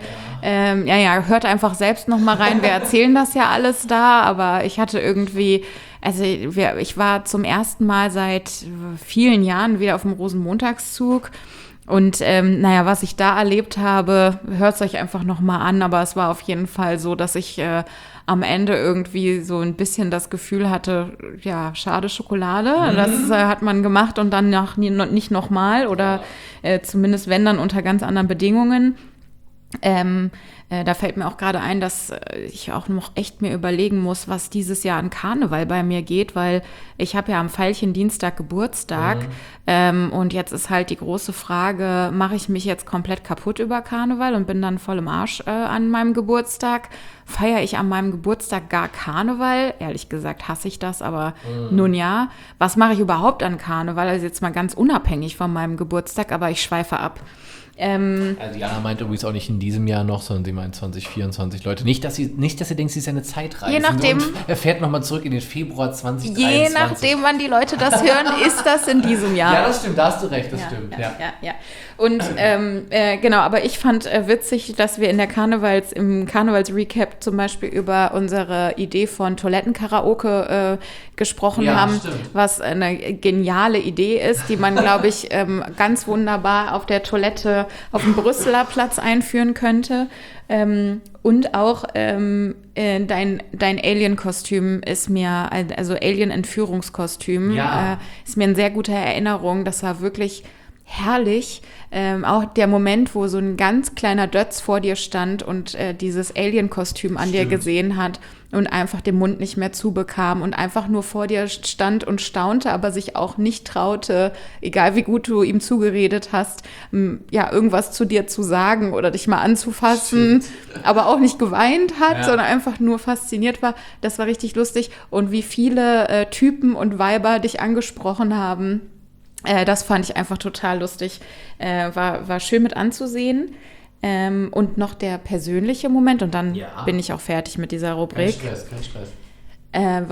S3: hört einfach selbst noch mal rein, wir erzählen das ja alles da, aber ich hatte irgendwie... Also ich war zum ersten Mal seit vielen Jahren wieder auf dem Rosenmontagszug. Und was ich da erlebt habe, hört es euch einfach nochmal an, aber es war auf jeden Fall so, dass ich am Ende irgendwie so ein bisschen das Gefühl hatte, ja, schade Schokolade, das hat man gemacht und dann nicht nochmal oder zumindest wenn, dann unter ganz anderen Bedingungen. Da fällt mir auch gerade ein, dass ich auch noch echt mir überlegen muss, was dieses Jahr an Karneval bei mir geht, weil ich habe ja am Veilchendienstag Geburtstag und jetzt ist halt die große Frage, mache ich mich jetzt komplett kaputt über Karneval und bin dann voll im Arsch an meinem Geburtstag? Feiere ich an meinem Geburtstag gar Karneval? Ehrlich gesagt hasse ich das, aber nun ja. Was mache ich überhaupt an Karneval? Also jetzt mal ganz unabhängig von meinem Geburtstag, aber ich schweife ab.
S2: Also Jana meint übrigens auch nicht in diesem Jahr noch, sondern sie meint 2024, Leute. Nicht, dass ihr denkt, sie ist eine Zeitreise.
S3: Je nachdem,
S2: und er fährt nochmal zurück in den Februar 2023.
S3: Je nachdem, wann die Leute das hören, ist das in diesem Jahr.
S2: Ja, das stimmt, da hast du recht, das stimmt.
S3: Ja. Und genau, aber ich fand witzig, dass wir im Karnevals-Recap zum Beispiel über unsere Idee von Toilettenkaraoke gesprochen haben,
S2: stimmt.
S3: was eine geniale Idee ist, die man, glaube ich, ganz wunderbar auf der Toilette auf dem Brüsseler Platz einführen könnte. Und auch dein Alien-Kostüm ist mir, also Alien-Entführungskostüm, ist mir in sehr guter Erinnerung. Das war wirklich herrlich. Auch der Moment, wo so ein ganz kleiner Dötz vor dir stand und dieses Alien-Kostüm an dir gesehen hat und einfach den Mund nicht mehr zubekam und einfach nur vor dir stand und staunte, aber sich auch nicht traute, egal wie gut du ihm zugeredet hast, irgendwas zu dir zu sagen oder dich mal anzufassen, aber auch nicht geweint hat, sondern einfach nur fasziniert war. Das war richtig lustig. Und wie viele Typen und Weiber dich angesprochen haben, das fand ich einfach total lustig. War schön mit anzusehen. Und noch der persönliche Moment, und dann bin ich auch fertig mit dieser Rubrik.
S2: Kein Stress.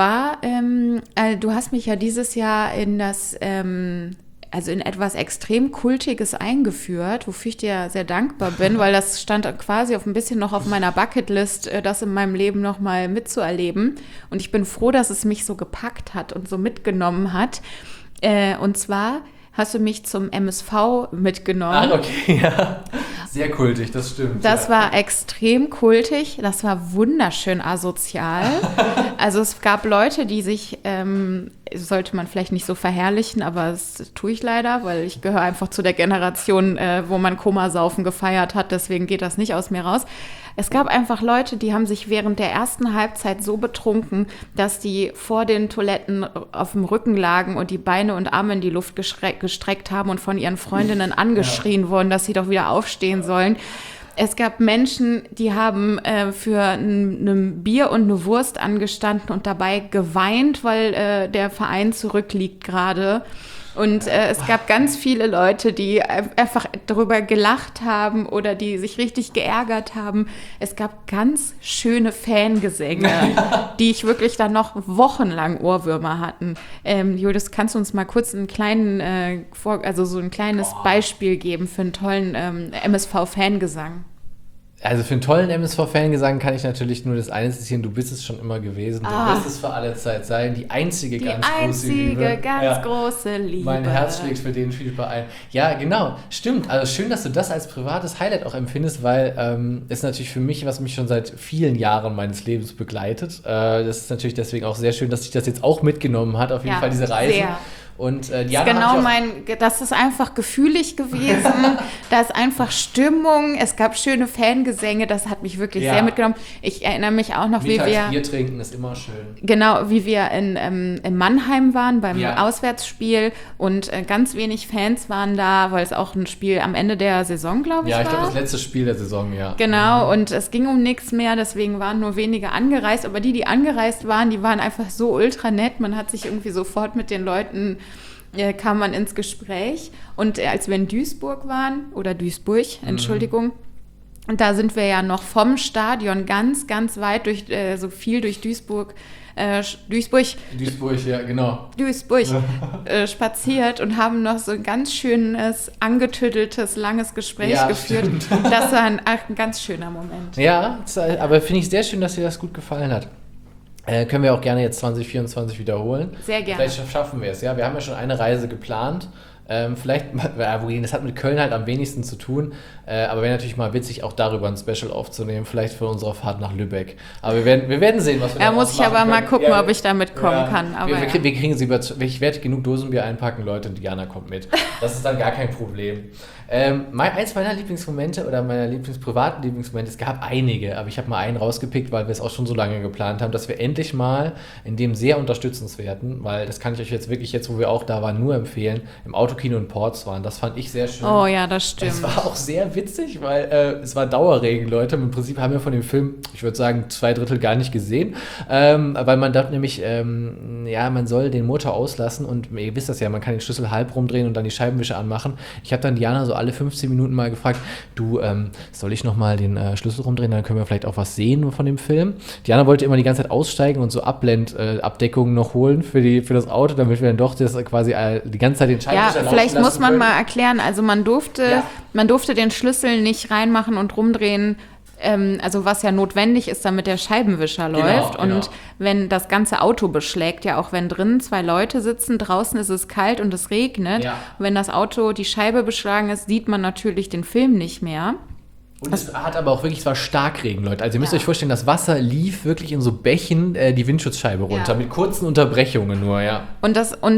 S3: Du hast mich ja dieses Jahr in das, also in etwas extrem Kultiges eingeführt, wofür ich dir sehr dankbar bin, weil das stand quasi ein bisschen noch auf meiner Bucketlist, das in meinem Leben noch mal mitzuerleben. Und ich bin froh, dass es mich so gepackt hat und so mitgenommen hat. Und zwar hast du mich zum MSV mitgenommen.
S2: Okay, ja. Sehr kultig, das stimmt.
S3: Das war extrem kultig, das war wunderschön asozial. Also es gab Leute, die sich, sollte man vielleicht nicht so verherrlichen, aber das tue ich leider, weil ich gehöre einfach zu der Generation, wo man Komasaufen gefeiert hat, deswegen geht das nicht aus mir raus. Es gab einfach Leute, die haben sich während der ersten Halbzeit so betrunken, dass die vor den Toiletten auf dem Rücken lagen und die Beine und Arme in die Luft gestreckt haben und von ihren Freundinnen angeschrien wurden, dass sie doch wieder aufstehen sollen. Es gab Menschen, die haben für ein Bier und eine Wurst angestanden und dabei geweint, weil der Verein zurückliegt gerade. Und es gab ganz viele Leute, die einfach darüber gelacht haben oder die sich richtig geärgert haben. Es gab ganz schöne Fangesänge, die ich wirklich dann noch wochenlang Ohrwürmer hatten. Julius, kannst du uns mal kurz einen kleinen, so ein kleines Beispiel geben für einen tollen MSV-Fangesang?
S2: Also für einen tollen MSV-Fangesang kann ich natürlich nur das eine zitieren, du bist es schon immer gewesen, du wirst es für alle Zeit sein, die einzige ganz große Liebe. Mein Herz schlägt für den Typen ein. Ja, genau, stimmt. Also schön, dass du das als privates Highlight auch empfindest, weil es natürlich für mich, was mich schon seit vielen Jahren meines Lebens begleitet. Das ist natürlich deswegen auch sehr schön, dass sich das jetzt auch mitgenommen hat, auf jeden Fall diese Reise.
S3: Sehr.
S2: Und
S3: das ist einfach gefühlig gewesen, da ist einfach Stimmung, es gab schöne Fangesänge, das hat mich wirklich sehr mitgenommen. Ich erinnere mich auch noch, wie wir
S2: Bier trinken ist immer schön.
S3: Genau, wie wir in Mannheim waren beim Auswärtsspiel und ganz wenig Fans waren da, weil es auch ein Spiel am Ende der Saison, glaube ich, war. Ja,
S2: ich glaube, das letzte Spiel der Saison, ja.
S3: Genau, und es ging um nichts mehr, deswegen waren nur wenige angereist, aber die angereist waren, die waren einfach so ultra nett, man hat sich irgendwie sofort mit den Leuten kam man ins Gespräch. Und als wir in Duisburg waren, oder Duisburg, Entschuldigung, und da sind wir ja noch vom Stadion ganz, ganz weit durch Duisburg,
S2: ja, genau.
S3: Duisburg spaziert und haben noch so ein ganz schönes, angetüddeltes, langes Gespräch geführt. Stimmt. Das war ein ganz schöner Moment.
S2: Ja, aber finde ich sehr schön, dass dir das gut gefallen hat. Können wir auch gerne jetzt 2024 wiederholen.
S3: Sehr gerne.
S2: Vielleicht schaffen wir es, ja. Wir haben ja schon eine Reise geplant. Das hat mit Köln halt am wenigsten zu tun, aber wäre natürlich mal witzig, auch darüber ein Special aufzunehmen, vielleicht für unsere Fahrt nach Lübeck. Aber wir werden sehen, was wir da
S3: muss ich aber können. Mal gucken, ob ich da mitkommen kann. Aber
S2: wir kriegen sie ich werde genug Dosenbier einpacken, Leute, und Diana kommt mit. Das ist dann gar kein Problem. Eins meiner Lieblingsmomente oder meiner privaten Lieblingsmomente, es gab einige, aber ich habe mal einen rausgepickt, weil wir es auch schon so lange geplant haben, dass wir endlich mal in dem sehr unterstützenswerten, weil das kann ich euch jetzt wirklich, wo wir auch da waren, nur empfehlen, im Auto Autokino in Portsmouth. Das fand ich sehr schön.
S3: Oh ja, das stimmt.
S2: Es war auch sehr witzig, weil es war Dauerregen, Leute. Im Prinzip haben wir von dem Film, ich würde sagen, 2/3 gar nicht gesehen. Weil man dort nämlich, man soll den Motor auslassen und ihr wisst das ja, man kann den Schlüssel halb rumdrehen und dann die Scheibenwischer anmachen. Ich habe dann Diana so alle 15 Minuten mal gefragt, du, soll ich nochmal den Schlüssel rumdrehen, dann können wir vielleicht auch was sehen von dem Film. Diana wollte immer die ganze Zeit aussteigen und so Abdeckungen noch holen für das Auto, damit wir dann doch das quasi die ganze Zeit den Scheibenwischer laufen
S3: vielleicht
S2: lassen
S3: muss man
S2: können.
S3: mal erklären, also man durfte den Schlüssel nicht reinmachen und rumdrehen, also was ja notwendig ist, damit der Scheibenwischer läuft.
S2: Genau.
S3: Und wenn das ganze Auto beschlägt, ja auch wenn drinnen 2 Leute sitzen, draußen ist es kalt und es regnet.
S2: Ja.
S3: Und wenn das Auto die Scheibe beschlagen ist, sieht man natürlich den Film nicht mehr.
S2: Und es hat aber auch wirklich, es war Starkregen, Leute. Also ihr müsst euch vorstellen, das Wasser lief wirklich in so Bächen die Windschutzscheibe runter, mit kurzen Unterbrechungen nur, ja.
S3: Und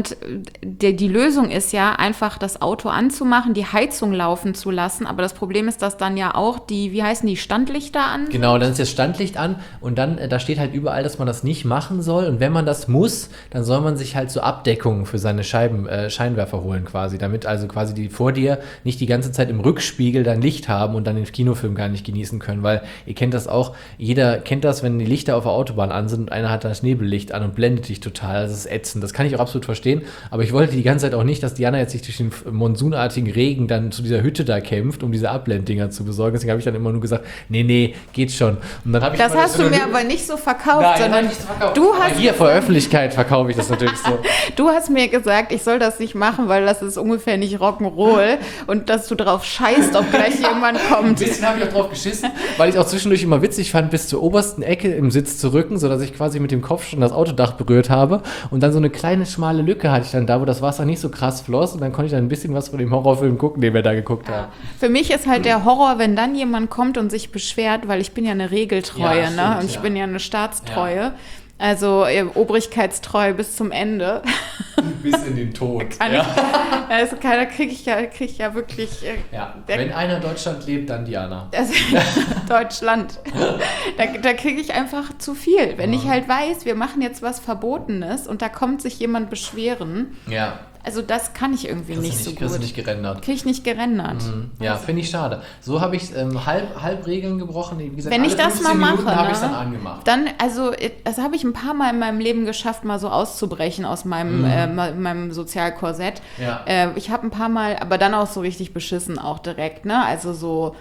S3: die Lösung ist ja einfach, das Auto anzumachen, die Heizung laufen zu lassen. Aber das Problem ist, dass dann ja auch wie heißen die, Standlichter an?
S2: Genau, dann ist das Standlicht an und dann, da steht halt überall, dass man das nicht machen soll. Und wenn man das muss, dann soll man sich halt so Abdeckungen für seine Scheinwerfer holen quasi. Damit also quasi die vor dir nicht die ganze Zeit im Rückspiegel dein Licht haben und dann den Kinofilm gar nicht genießen können. Weil ihr kennt das auch, jeder kennt das, wenn die Lichter auf der Autobahn an sind und einer hat das Nebellicht an und blendet dich total. Das ist ätzend. Das kann ich auch absolut verstehen. Aber ich wollte die ganze Zeit auch nicht, dass Diana jetzt sich durch den monsunartigen Regen dann zu dieser Hütte da kämpft, um diese Ablenddinger zu besorgen. Deswegen habe ich dann immer nur gesagt, nee, geht schon. Und dann
S3: Das hast du mir aber nicht so verkauft,
S2: Nein,
S3: sondern
S2: nicht so verkauft.
S3: du
S2: aber
S3: hast
S2: hier vor Öffentlichkeit verkaufe ich das natürlich so.
S3: Du hast mir gesagt, ich soll das nicht machen, weil das ist ungefähr nicht Rock'n'Roll und dass du drauf scheißt, ob gleich jemand
S2: Ein
S3: kommt.
S2: bisschen habe ich auch drauf geschissen, weil ich es auch zwischendurch immer witzig fand, bis zur obersten Ecke im Sitz zu rücken, sodass ich quasi mit dem Kopf schon das Autodach berührt habe. Und dann so eine kleine, schmale Lücke hatte ich dann da, wo das Wasser nicht so krass floss. Und dann konnte ich dann ein bisschen was von dem Horrorfilm gucken, den wir da geguckt haben.
S3: Für mich ist halt der Horror, wenn dann jemand kommt und sich beschwert, weil ich bin ja eine Regeltreue,
S2: Ja, stimmt,
S3: ne? Und ich
S2: ja.
S3: bin ja eine Staatstreue. Also obrigkeitstreu bis zum Ende.
S2: Bis in den Tod.
S3: Also da kriege ich ja wirklich...
S2: Wenn einer in Deutschland lebt, dann Diana.
S3: Also, Deutschland. Da kriege ich einfach zu viel. Wenn ich halt weiß, wir machen jetzt was Verbotenes und da kommt sich jemand beschweren.
S2: Ja.
S3: Also das kann ich irgendwie nicht so
S2: Kriegst du
S3: gut.
S2: nicht gerendert.
S3: Kriege ich nicht gerendert.
S2: Ja, finde ich schade. So habe ich halb Regeln gebrochen. Wie gesagt,
S3: Wenn ich
S2: alle
S3: das
S2: 15
S3: mal
S2: Minuten
S3: mache,
S2: habe ich es dann angemacht.
S3: dann, also das habe ich ein paar Mal in meinem Leben geschafft, mal so auszubrechen aus meinem, meinem Sozialkorsett.
S2: Ja.
S3: Ich habe ein paar Mal, aber dann auch so richtig beschissen auch direkt, ne? Also so,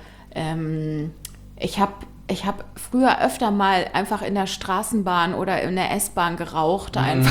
S3: ich habe früher öfter mal einfach in der Straßenbahn oder in der S-Bahn geraucht einfach.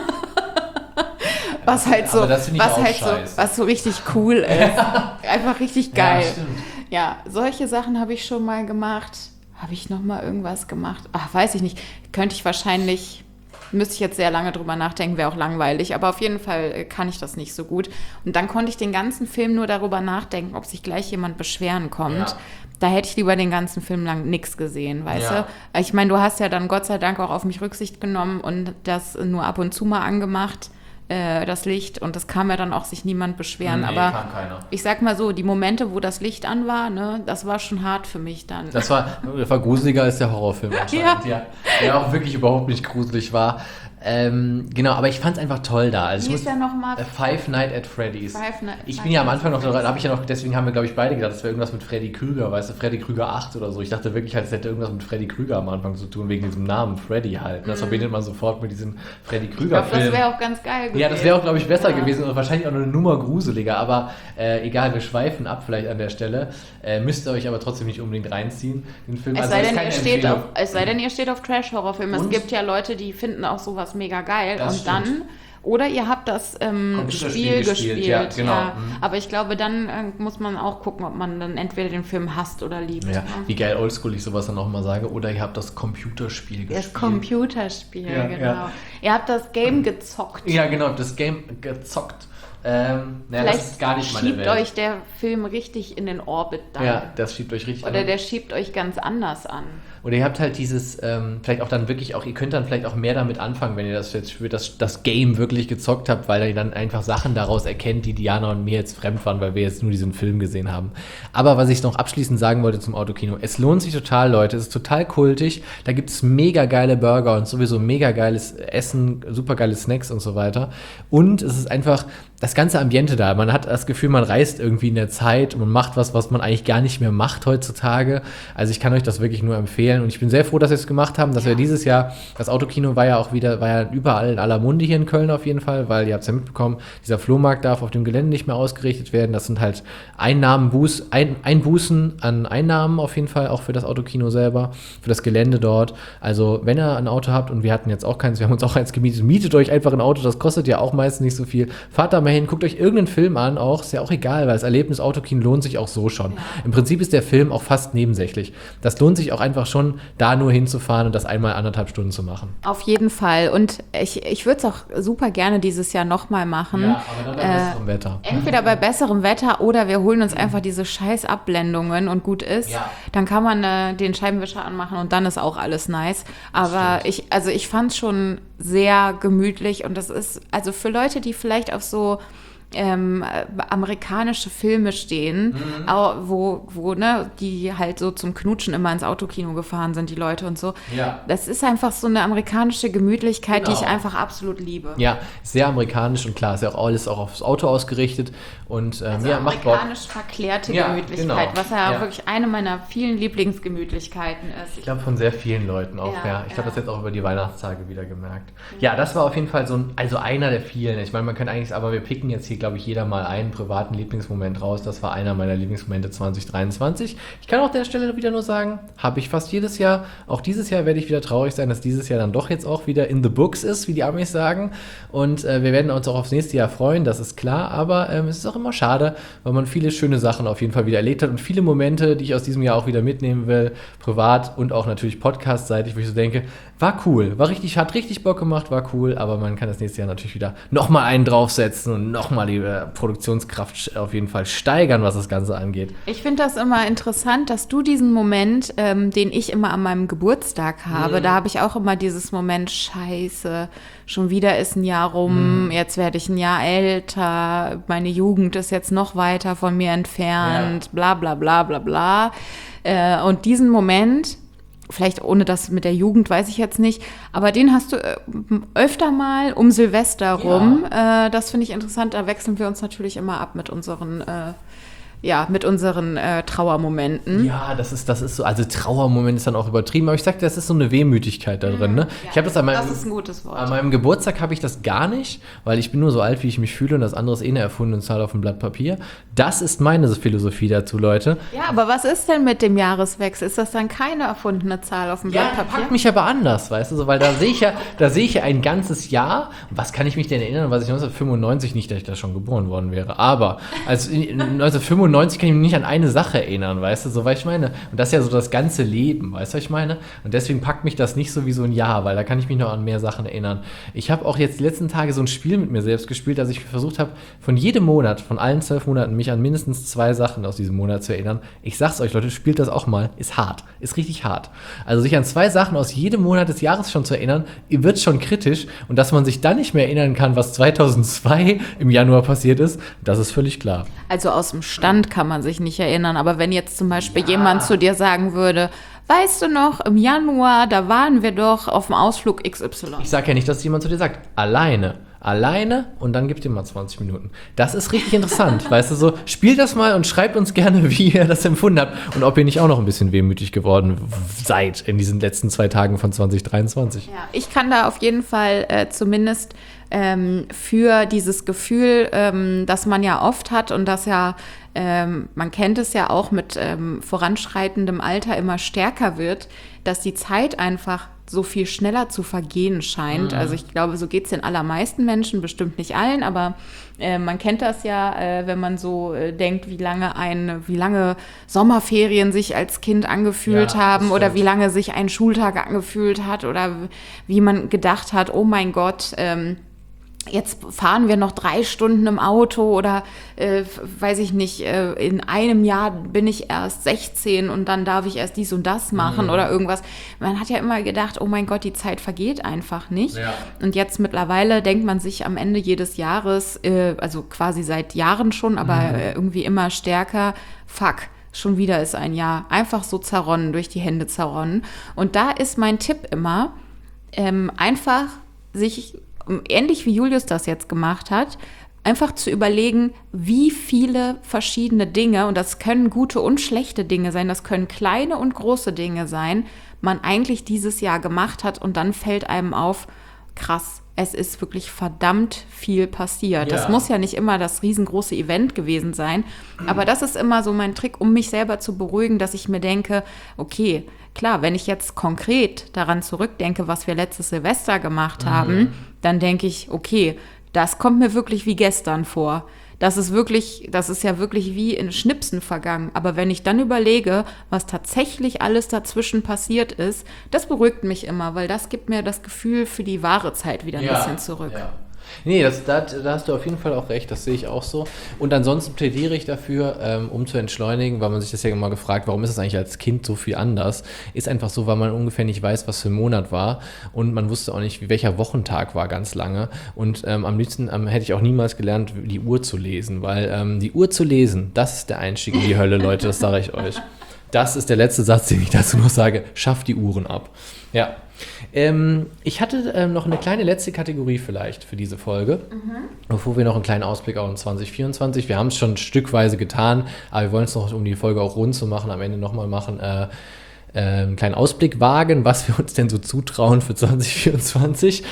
S3: Was halt so,
S2: Aber das finde ich
S3: was
S2: auch
S3: halt so,
S2: scheiße.
S3: was so richtig cool ist. Einfach richtig geil.
S2: Ja, stimmt.
S3: Ja, solche Sachen habe ich schon mal gemacht. Habe ich noch mal irgendwas gemacht? Ach, weiß ich nicht. Könnte ich wahrscheinlich, müsste ich jetzt sehr lange drüber nachdenken, wäre auch langweilig. Aber auf jeden Fall kann ich das nicht so gut. Und dann konnte ich den ganzen Film nur darüber nachdenken, ob sich gleich jemand beschweren kommt.
S2: Ja.
S3: Da hätte ich lieber den ganzen Film lang nichts gesehen, weißt
S2: Ja.
S3: du? Ich meine, du hast ja dann Gott sei Dank auch auf mich Rücksicht genommen und das nur ab und zu mal angemacht, das Licht. Und das kam ja dann auch sich niemand beschweren.
S2: Nee,
S3: Aber
S2: kam keiner.
S3: ich sag mal so, die Momente, wo das Licht an war, ne, das war schon hart für mich dann.
S2: Das war gruseliger als der Horrorfilm anscheinend. Ja. Der auch wirklich überhaupt nicht gruselig war. Genau, aber ich fand es einfach toll da. Also
S3: Wie ist der nochmal?
S2: Five Nights at Freddy's. Ich
S3: Five
S2: bin ja am
S3: Nights
S2: Anfang
S3: at
S2: noch,
S3: Freddy's.
S2: habe ich ja noch, deswegen haben wir, glaube ich, beide gedacht, das wäre irgendwas mit Freddy Krüger, weißt du, Freddy Krüger 8 oder so. Ich dachte wirklich, es hätte irgendwas mit Freddy Krüger am Anfang zu tun, wegen diesem Namen Freddy halt. Das verbindet man sofort mit diesem Freddy
S3: Ich glaube,
S2: Krüger-Film.
S3: das wäre auch ganz geil gewesen.
S2: Ja, das wäre auch, glaube ich, besser
S3: Ja.
S2: gewesen und wahrscheinlich auch eine Nummer gruseliger, aber egal, wir schweifen ab vielleicht an der Stelle. Müsst ihr euch aber trotzdem nicht unbedingt reinziehen, den Film.
S3: Es
S2: Also,
S3: sei,
S2: das ist
S3: denn,
S2: keine
S3: ihr
S2: Empfehlung.
S3: steht auf Trash-Horrorfilme. Es
S2: Und?
S3: gibt ja Leute, die finden auch sowas mega geil.
S2: Das
S3: und
S2: stimmt.
S3: dann, oder ihr habt das
S2: Computerspiel
S3: Spiel
S2: gespielt,
S3: gespielt.
S2: ja, genau. Mhm.
S3: Aber ich glaube, dann muss man auch gucken, ob man dann entweder den Film hasst oder liebt.
S2: Ja,
S3: ne?
S2: wie geil oldschool ich sowas dann auch mal sage. Oder ihr habt das Computerspiel gespielt.
S3: Das Computerspiel,
S2: Ja,
S3: genau.
S2: ja.
S3: Ihr habt das Game gezockt.
S2: Ja, genau, das Game gezockt. Das
S3: Vielleicht
S2: ist gar nicht meine
S3: schiebt
S2: Welt.
S3: euch der Film richtig in den Orbit dann.
S2: Ja, das schiebt euch richtig
S3: Oder
S2: an.
S3: der schiebt euch ganz anders an.
S2: Oder ihr habt halt dieses, vielleicht auch dann wirklich auch, ihr könnt dann vielleicht auch mehr damit anfangen, wenn ihr das jetzt für das Game wirklich gezockt habt, weil ihr dann einfach Sachen daraus erkennt, die Diana und mir jetzt fremd waren, weil wir jetzt nur diesen Film gesehen haben. Aber was ich noch abschließend sagen wollte zum Autokino, es lohnt sich total, Leute, es ist total kultig, da gibt es mega geile Burger und sowieso mega geiles Essen, super geile Snacks und so weiter. Und es ist einfach das ganze Ambiente da. Man hat das Gefühl, man reist irgendwie in der Zeit und man macht was man eigentlich gar nicht mehr macht heutzutage. Also ich kann euch das wirklich nur empfehlen und ich bin sehr froh, dass wir es gemacht haben, dass wir dieses Jahr, das Autokino war ja überall in aller Munde hier in Köln auf jeden Fall, weil ihr habt es ja mitbekommen, dieser Flohmarkt darf auf dem Gelände nicht mehr ausgerichtet werden. Das sind halt Einbußen an Einnahmen auf jeden Fall, auch für das Autokino selber, für das Gelände dort. Also wenn ihr ein Auto habt und wir hatten jetzt auch keins, wir haben uns auch eins gemietet, mietet euch einfach ein Auto, das kostet ja auch meistens nicht so viel. Fahrt da mal hin, guckt euch irgendeinen Film an, auch, ist ja auch egal, weil das Erlebnis Autokino lohnt sich auch so schon. Im Prinzip ist der Film auch fast nebensächlich. Das lohnt sich auch einfach schon, da nur hinzufahren und das einmal 1,5 Stunden zu machen.
S3: Auf jeden Fall. Und ich würde es auch super gerne dieses Jahr nochmal machen.
S2: Ja, aber dann bei besserem Wetter.
S3: Entweder bei besserem Wetter oder wir holen uns einfach diese scheiß Abblendungen und gut ist.
S2: Ja.
S3: Dann kann man den Scheibenwischer anmachen und dann ist auch alles nice. Aber ich fand es schon sehr gemütlich und das ist, also für Leute, die vielleicht auf so amerikanische Filme stehen, wo die halt so zum Knutschen immer ins Autokino gefahren sind, die Leute und so. Ja. Das ist einfach so eine amerikanische Gemütlichkeit, die ich einfach absolut liebe.
S2: Ja, sehr amerikanisch und klar, ist ja auch alles auch aufs Auto ausgerichtet und macht Bock.
S3: Amerikanisch verklärte Gemütlichkeit, was ja wirklich eine meiner vielen Lieblingsgemütlichkeiten ist.
S2: Ich glaube von sehr vielen Leuten auch, Ich habe das jetzt auch über die Weihnachtstage wieder gemerkt. Ja, das war auf jeden Fall also einer der vielen. Ich meine, man kann eigentlich, aber wir picken jetzt hier, glaube ich, jeder mal einen privaten Lieblingsmoment raus. Das war einer meiner Lieblingsmomente 2023. Ich kann auch an der Stelle wieder nur sagen, habe ich fast jedes Jahr. Auch dieses Jahr werde ich wieder traurig sein, dass dieses Jahr dann doch jetzt auch wieder in the books ist, wie die Amis sagen. Und wir werden uns auch aufs nächste Jahr freuen, das ist klar. Aber es ist auch immer schade, weil man viele schöne Sachen auf jeden Fall wieder erlebt hat und viele Momente, die ich aus diesem Jahr auch wieder mitnehmen will, privat und auch natürlich podcast-seitig, wo ich so denke, war cool, hat richtig Bock gemacht, war cool, aber man kann das nächste Jahr natürlich wieder nochmal einen draufsetzen und nochmal die Produktionskraft auf jeden Fall steigern, was das Ganze angeht.
S3: Ich finde das immer interessant, dass du diesen Moment, den ich immer an meinem Geburtstag habe, da habe ich auch immer dieses Moment, scheiße, schon wieder ist ein Jahr rum, jetzt werde ich ein Jahr älter, meine Jugend ist jetzt noch weiter von mir entfernt, bla bla bla bla bla. Und diesen Moment, vielleicht ohne das mit der Jugend, weiß ich jetzt nicht, aber den hast du öfter mal um Silvester rum. Das finde ich interessant, da wechseln wir uns natürlich immer ab mit unseren Trauermomenten.
S2: Ja, das ist so, also Trauermoment ist dann auch übertrieben, aber ich sag, das ist so eine Wehmütigkeit da drin, ne?
S3: Ja,
S2: ich habe
S3: das ist ein gutes Wort.
S2: An meinem Geburtstag habe ich das gar nicht, weil ich bin nur so alt, wie ich mich fühle und das andere ist eine erfundene Zahl auf dem Blatt Papier. Das ist meine Philosophie dazu, Leute.
S3: Ja, aber was ist denn mit dem Jahreswechsel? Ist das dann keine erfundene Zahl auf dem Blatt Papier?
S2: Ja, packt mich aber anders, weißt du, so, weil da sehe ich ja ein ganzes Jahr. Was kann ich mich denn erinnern, was ich 1995, nicht, dass ich da schon geboren worden wäre, aber als 1995 kann ich mich nicht an eine Sache erinnern, weißt du, so, was ich meine. Und das ist ja so das ganze Leben, weißt du, was ich meine? Und deswegen packt mich das nicht so wie so ein Jahr, weil da kann ich mich noch an mehr Sachen erinnern. Ich habe auch jetzt die letzten Tage so ein Spiel mit mir selbst gespielt, dass ich versucht habe, von jedem Monat, von allen 12 Monaten, mich an mindestens 2 Sachen aus diesem Monat zu erinnern. Ich sag's euch, Leute, spielt das auch mal. Ist hart. Ist richtig hart. Also sich an 2 Sachen aus jedem Monat des Jahres schon zu erinnern, wird schon kritisch. Und dass man sich dann nicht mehr erinnern kann, was 2002 im Januar passiert ist, das ist völlig klar.
S3: Also aus dem Stand kann man sich nicht erinnern, aber wenn jetzt zum Beispiel jemand zu dir sagen würde, weißt du noch, im Januar, da waren wir doch auf dem Ausflug XY.
S2: Ich sage ja nicht, dass jemand zu dir sagt, alleine und dann gibt ihr mal 20 Minuten. Das ist richtig interessant, weißt du, so, spielt das mal und schreibt uns gerne, wie ihr das empfunden habt und ob ihr nicht auch noch ein bisschen wehmütig geworden seid in diesen letzten 2 Tagen von 2023.
S3: Ja, ich kann da auf jeden Fall zumindest für dieses Gefühl, das man ja oft hat und das ja, man kennt es ja auch mit voranschreitendem Alter immer stärker wird, dass die Zeit einfach so viel schneller zu vergehen scheint. Also ich glaube, so geht es den allermeisten Menschen, bestimmt nicht allen, aber man kennt das ja, wenn man so denkt, wie lange Sommerferien sich als Kind angefühlt haben oder wie lange sich ein Schultag angefühlt hat oder wie man gedacht hat, oh mein Gott, jetzt fahren wir noch 3 Stunden im Auto oder weiß ich nicht, in einem Jahr bin ich erst 16 und dann darf ich erst dies und das machen oder irgendwas. Man hat ja immer gedacht, oh mein Gott, die Zeit vergeht einfach nicht.
S2: Ja.
S3: Und jetzt mittlerweile denkt man sich am Ende jedes Jahres, also quasi seit Jahren schon, aber irgendwie immer stärker, fuck, schon wieder ist ein Jahr. Einfach so zerronnen, durch die Hände zerronnen. Und da ist mein Tipp immer, einfach sich, ähnlich wie Julius das jetzt gemacht hat, einfach zu überlegen, wie viele verschiedene Dinge, und das können gute und schlechte Dinge sein, das können kleine und große Dinge sein, man eigentlich dieses Jahr gemacht hat und dann fällt einem auf, krass, es ist wirklich verdammt viel passiert.
S2: Ja.
S3: Das muss ja nicht immer das riesengroße Event gewesen sein, aber das ist immer so mein Trick, um mich selber zu beruhigen, dass ich mir denke, okay, klar, wenn ich jetzt konkret daran zurückdenke, was wir letztes Silvester gemacht haben, dann denke ich, okay, das kommt mir wirklich wie gestern vor. Das ist ja wirklich wie in Schnipsen vergangen. Aber wenn ich dann überlege, was tatsächlich alles dazwischen passiert ist, das beruhigt mich immer, weil das gibt mir das Gefühl für die wahre Zeit wieder ein bisschen zurück.
S2: Ja. Nee, da hast du auf jeden Fall auch recht, das sehe ich auch so. Und ansonsten plädiere ich dafür, um zu entschleunigen, weil man sich das ja immer gefragt, warum ist das eigentlich als Kind so viel anders? Ist einfach so, weil man ungefähr nicht weiß, was für ein Monat war und man wusste auch nicht, welcher Wochentag war ganz lange. Und am liebsten hätte ich auch niemals gelernt, die Uhr zu lesen, weil die Uhr zu lesen, das ist der Einstieg in die Hölle, Leute, das sage ich euch. Das ist der letzte Satz, den ich dazu noch sage, schafft die Uhren ab. Ja. Ich hatte noch eine kleine letzte Kategorie vielleicht für diese Folge, bevor wir noch einen kleinen Ausblick auf 2024. Wir haben es schon stückweise getan, aber wir wollen es noch, um die Folge auch rund zu machen, am Ende nochmal machen, einen kleinen Ausblick wagen, was wir uns denn so zutrauen für 2024.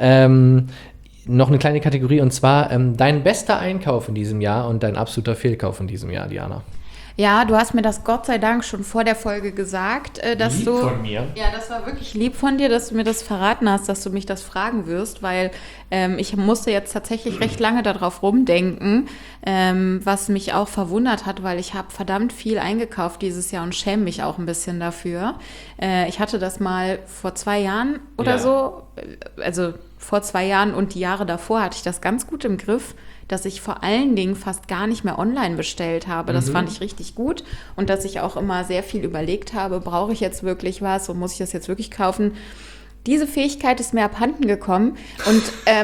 S2: Noch eine kleine Kategorie und zwar dein bester Einkauf in diesem Jahr und dein absoluter Fehlkauf in diesem Jahr, Diana.
S3: Ja, du hast mir das Gott sei Dank schon vor der Folge gesagt, dass
S2: lieb
S3: du...
S2: von mir.
S3: Ja, das war wirklich lieb von dir, dass du mir das verraten hast, dass du mich das fragen wirst, weil ich musste jetzt tatsächlich recht lange darauf rumdenken, was mich auch verwundert hat, weil ich habe verdammt viel eingekauft dieses Jahr und schäme mich auch ein bisschen dafür. Ich hatte das mal vor 2 Jahren oder so, also vor 2 Jahren und die Jahre davor hatte ich das ganz gut im Griff, dass ich vor allen Dingen fast gar nicht mehr online bestellt habe. Das fand ich richtig gut. Und dass ich auch immer sehr viel überlegt habe, brauche ich jetzt wirklich was und muss ich das jetzt wirklich kaufen? Diese Fähigkeit ist mir abhanden gekommen. Und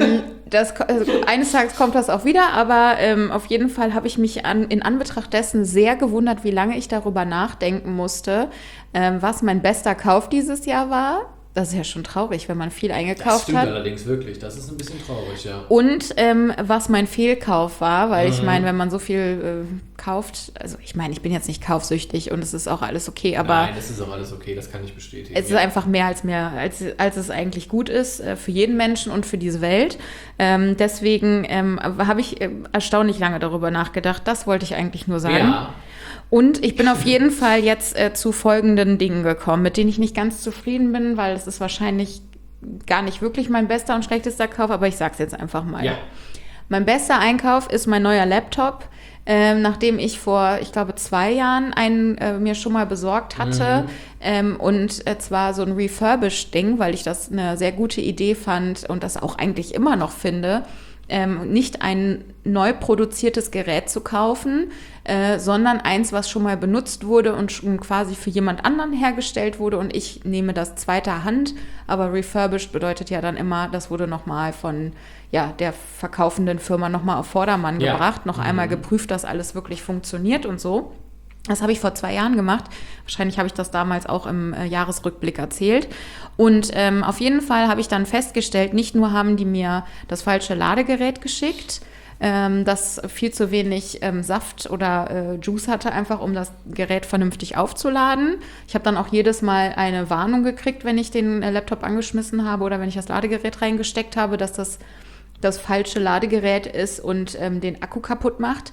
S3: eines Tages kommt das auch wieder, aber auf jeden Fall habe ich mich in Anbetracht dessen sehr gewundert, wie lange ich darüber nachdenken musste, was mein bester Kauf dieses Jahr war. Das ist ja schon traurig, wenn man viel eingekauft hat. Das stimmt
S2: allerdings wirklich. Das ist ein bisschen traurig, ja.
S3: Und was mein Fehlkauf war, weil ich meine, wenn man so viel kauft, also ich meine, ich bin jetzt nicht kaufsüchtig und es ist auch alles okay, aber...
S2: Nein, es ist auch alles okay, das kann ich bestätigen.
S3: Es ist einfach mehr, als es eigentlich gut ist für jeden Menschen und für diese Welt. Deswegen habe ich erstaunlich lange darüber nachgedacht. Das wollte ich eigentlich nur sagen.
S2: Ja.
S3: Und ich bin auf jeden Fall jetzt zu folgenden Dingen gekommen, mit denen ich nicht ganz zufrieden bin, weil es ist wahrscheinlich gar nicht wirklich mein bester und schlechtester Kauf, aber ich sag's jetzt einfach mal. Ja. Mein bester Einkauf ist mein neuer Laptop, nachdem ich vor, ich glaube, 2 Jahren einen mir schon mal besorgt hatte. Und zwar so ein Refurbished-Ding, weil ich das eine sehr gute Idee fand und das auch eigentlich immer noch finde, nicht ein neu produziertes Gerät zu kaufen, sondern eins, was schon mal benutzt wurde und schon quasi für jemand anderen hergestellt wurde und ich nehme das zweiter Hand, aber refurbished bedeutet ja dann immer, das wurde nochmal von der verkaufenden Firma nochmal auf Vordermann gebracht, noch einmal geprüft, dass alles wirklich funktioniert und so. Das habe ich vor 2 Jahren gemacht. Wahrscheinlich habe ich das damals auch im Jahresrückblick erzählt. Und auf jeden Fall habe ich dann festgestellt, nicht nur haben die mir das falsche Ladegerät geschickt, das viel zu wenig Saft oder Juice hatte, einfach um das Gerät vernünftig aufzuladen. Ich habe dann auch jedes Mal eine Warnung gekriegt, wenn ich den Laptop angeschmissen habe oder wenn ich das Ladegerät reingesteckt habe, dass das falsche Ladegerät ist und den Akku kaputt macht.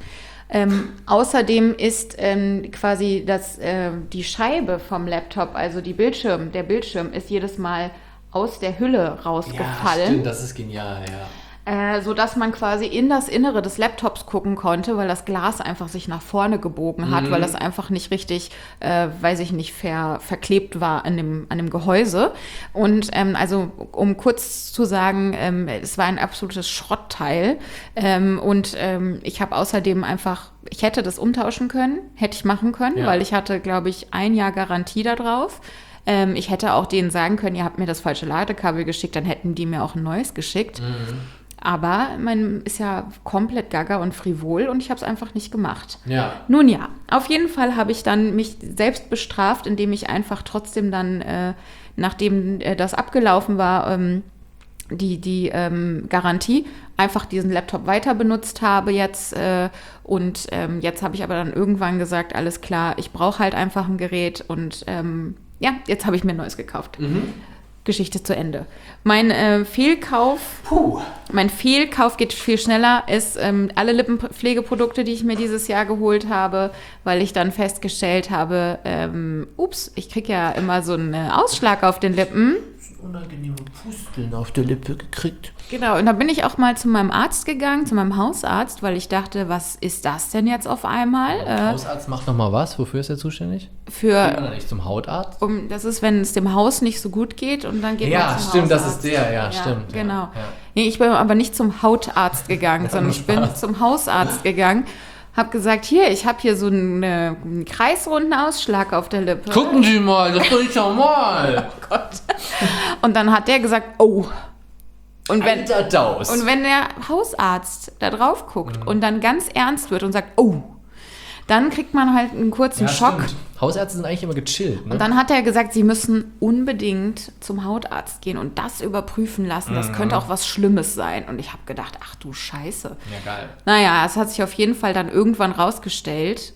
S3: Außerdem ist quasi die Scheibe vom Laptop, also der Bildschirm ist jedes Mal aus der Hülle rausgefallen.
S2: Ja, stimmt, das ist genial, ja.
S3: So dass man quasi in das Innere des Laptops gucken konnte, weil das Glas einfach sich nach vorne gebogen hat, weil das einfach nicht richtig, verklebt war an dem Gehäuse. Und also um kurz zu sagen, es war ein absolutes Schrottteil. Ich habe außerdem ich hätte das umtauschen können, hätte ich machen können, weil ich hatte, glaube ich, 1 Jahr Garantie da drauf. Ich hätte auch denen sagen können, ihr habt mir das falsche Ladekabel geschickt, dann hätten die mir auch ein neues geschickt. Aber man ist ja komplett gaga und frivol und ich habe es einfach nicht gemacht.
S2: Ja.
S3: Nun ja, auf jeden Fall habe ich dann mich selbst bestraft, indem ich einfach trotzdem dann, nachdem das abgelaufen war, die Garantie, einfach diesen Laptop weiter benutzt habe jetzt. Jetzt habe ich aber dann irgendwann gesagt, alles klar, ich brauche halt einfach ein Gerät und jetzt habe ich mir ein neues gekauft. Geschichte zu Ende. Mein Fehlkauf geht viel schneller, ist alle Lippenpflegeprodukte, die ich mir dieses Jahr geholt habe, weil ich dann festgestellt habe, ich kriege ja immer so einen Ausschlag auf den Lippen.
S2: Unangenehme Pusteln auf der Lippe gekriegt.
S3: Genau, und da bin ich auch mal zu meinem Arzt gegangen, zu meinem Hausarzt, weil ich dachte, was ist das denn jetzt auf einmal?
S2: Hausarzt macht nochmal was? Wofür ist er zuständig? Geht man dann nicht zum Hautarzt?
S3: Das ist, wenn es dem Haus nicht so gut geht und dann geht man zum Hausarzt.
S2: Das ist der, ja, stimmt.
S3: Genau.
S2: Ja.
S3: Nee, ich bin aber nicht zum Hautarzt gegangen, sondern ich bin zum Hausarzt gegangen. Hab gesagt, ich habe hier so einen kreisrunden Ausschlag auf der Lippe.
S2: Gucken Sie mal, das ist doch nicht normal.
S3: Oh Gott. Und dann hat der gesagt, oh. Und wenn der Hausarzt da drauf guckt und dann ganz ernst wird und sagt, oh, dann kriegt man halt einen kurzen Schock.
S2: Stimmt. Hausärzte sind eigentlich immer gechillt. Ne?
S3: Und dann hat er gesagt, Sie müssen unbedingt zum Hautarzt gehen und das überprüfen lassen. Das könnte auch was Schlimmes sein. Und ich habe gedacht, ach du Scheiße.
S2: Ja, geil.
S3: Naja, es hat sich auf jeden Fall dann irgendwann rausgestellt,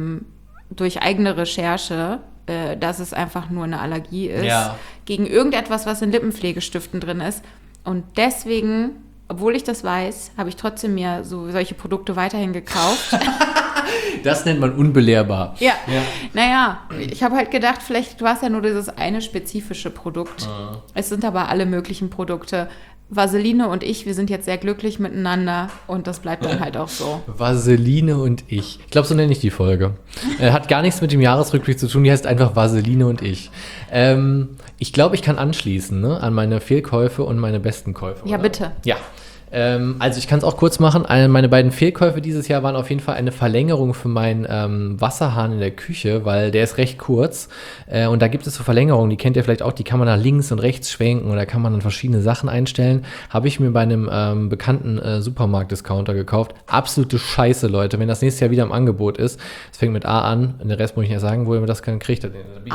S3: durch eigene Recherche, dass es einfach nur eine Allergie ist gegen irgendetwas, was in Lippenpflegestiften drin ist. Und deswegen, obwohl ich das weiß, habe ich trotzdem mir solche Produkte weiterhin gekauft.
S2: Das nennt man unbelehrbar.
S3: Ja. Naja, ich habe halt gedacht, vielleicht war es ja nur dieses eine spezifische Produkt. Es sind aber alle möglichen Produkte. Vaseline und ich, wir sind jetzt sehr glücklich miteinander und das bleibt dann halt auch so.
S2: Vaseline und ich. Ich glaube, so nenne ich die Folge. Hat gar nichts mit dem Jahresrückblick zu tun, die heißt einfach Vaseline und ich. Ich glaube, ich kann anschließen, ne, an meine Fehlkäufe und meine besten Käufe.
S3: Ja,
S2: oder?
S3: bitte.
S2: Ja. Also ich kann es auch kurz machen. Meine beiden Fehlkäufe dieses Jahr waren auf jeden Fall eine Verlängerung für meinen Wasserhahn in der Küche, weil der ist recht kurz. Und da gibt es so Verlängerungen, die kennt ihr vielleicht auch, die kann man nach links und rechts schwenken und da kann man dann verschiedene Sachen einstellen. Habe ich mir bei einem bekannten Supermarkt-Discounter gekauft. Absolute Scheiße, Leute. Wenn das nächstes Jahr wieder im Angebot ist, es fängt mit A an, den Rest muss ich nicht sagen, wo ihr das dann kriegt.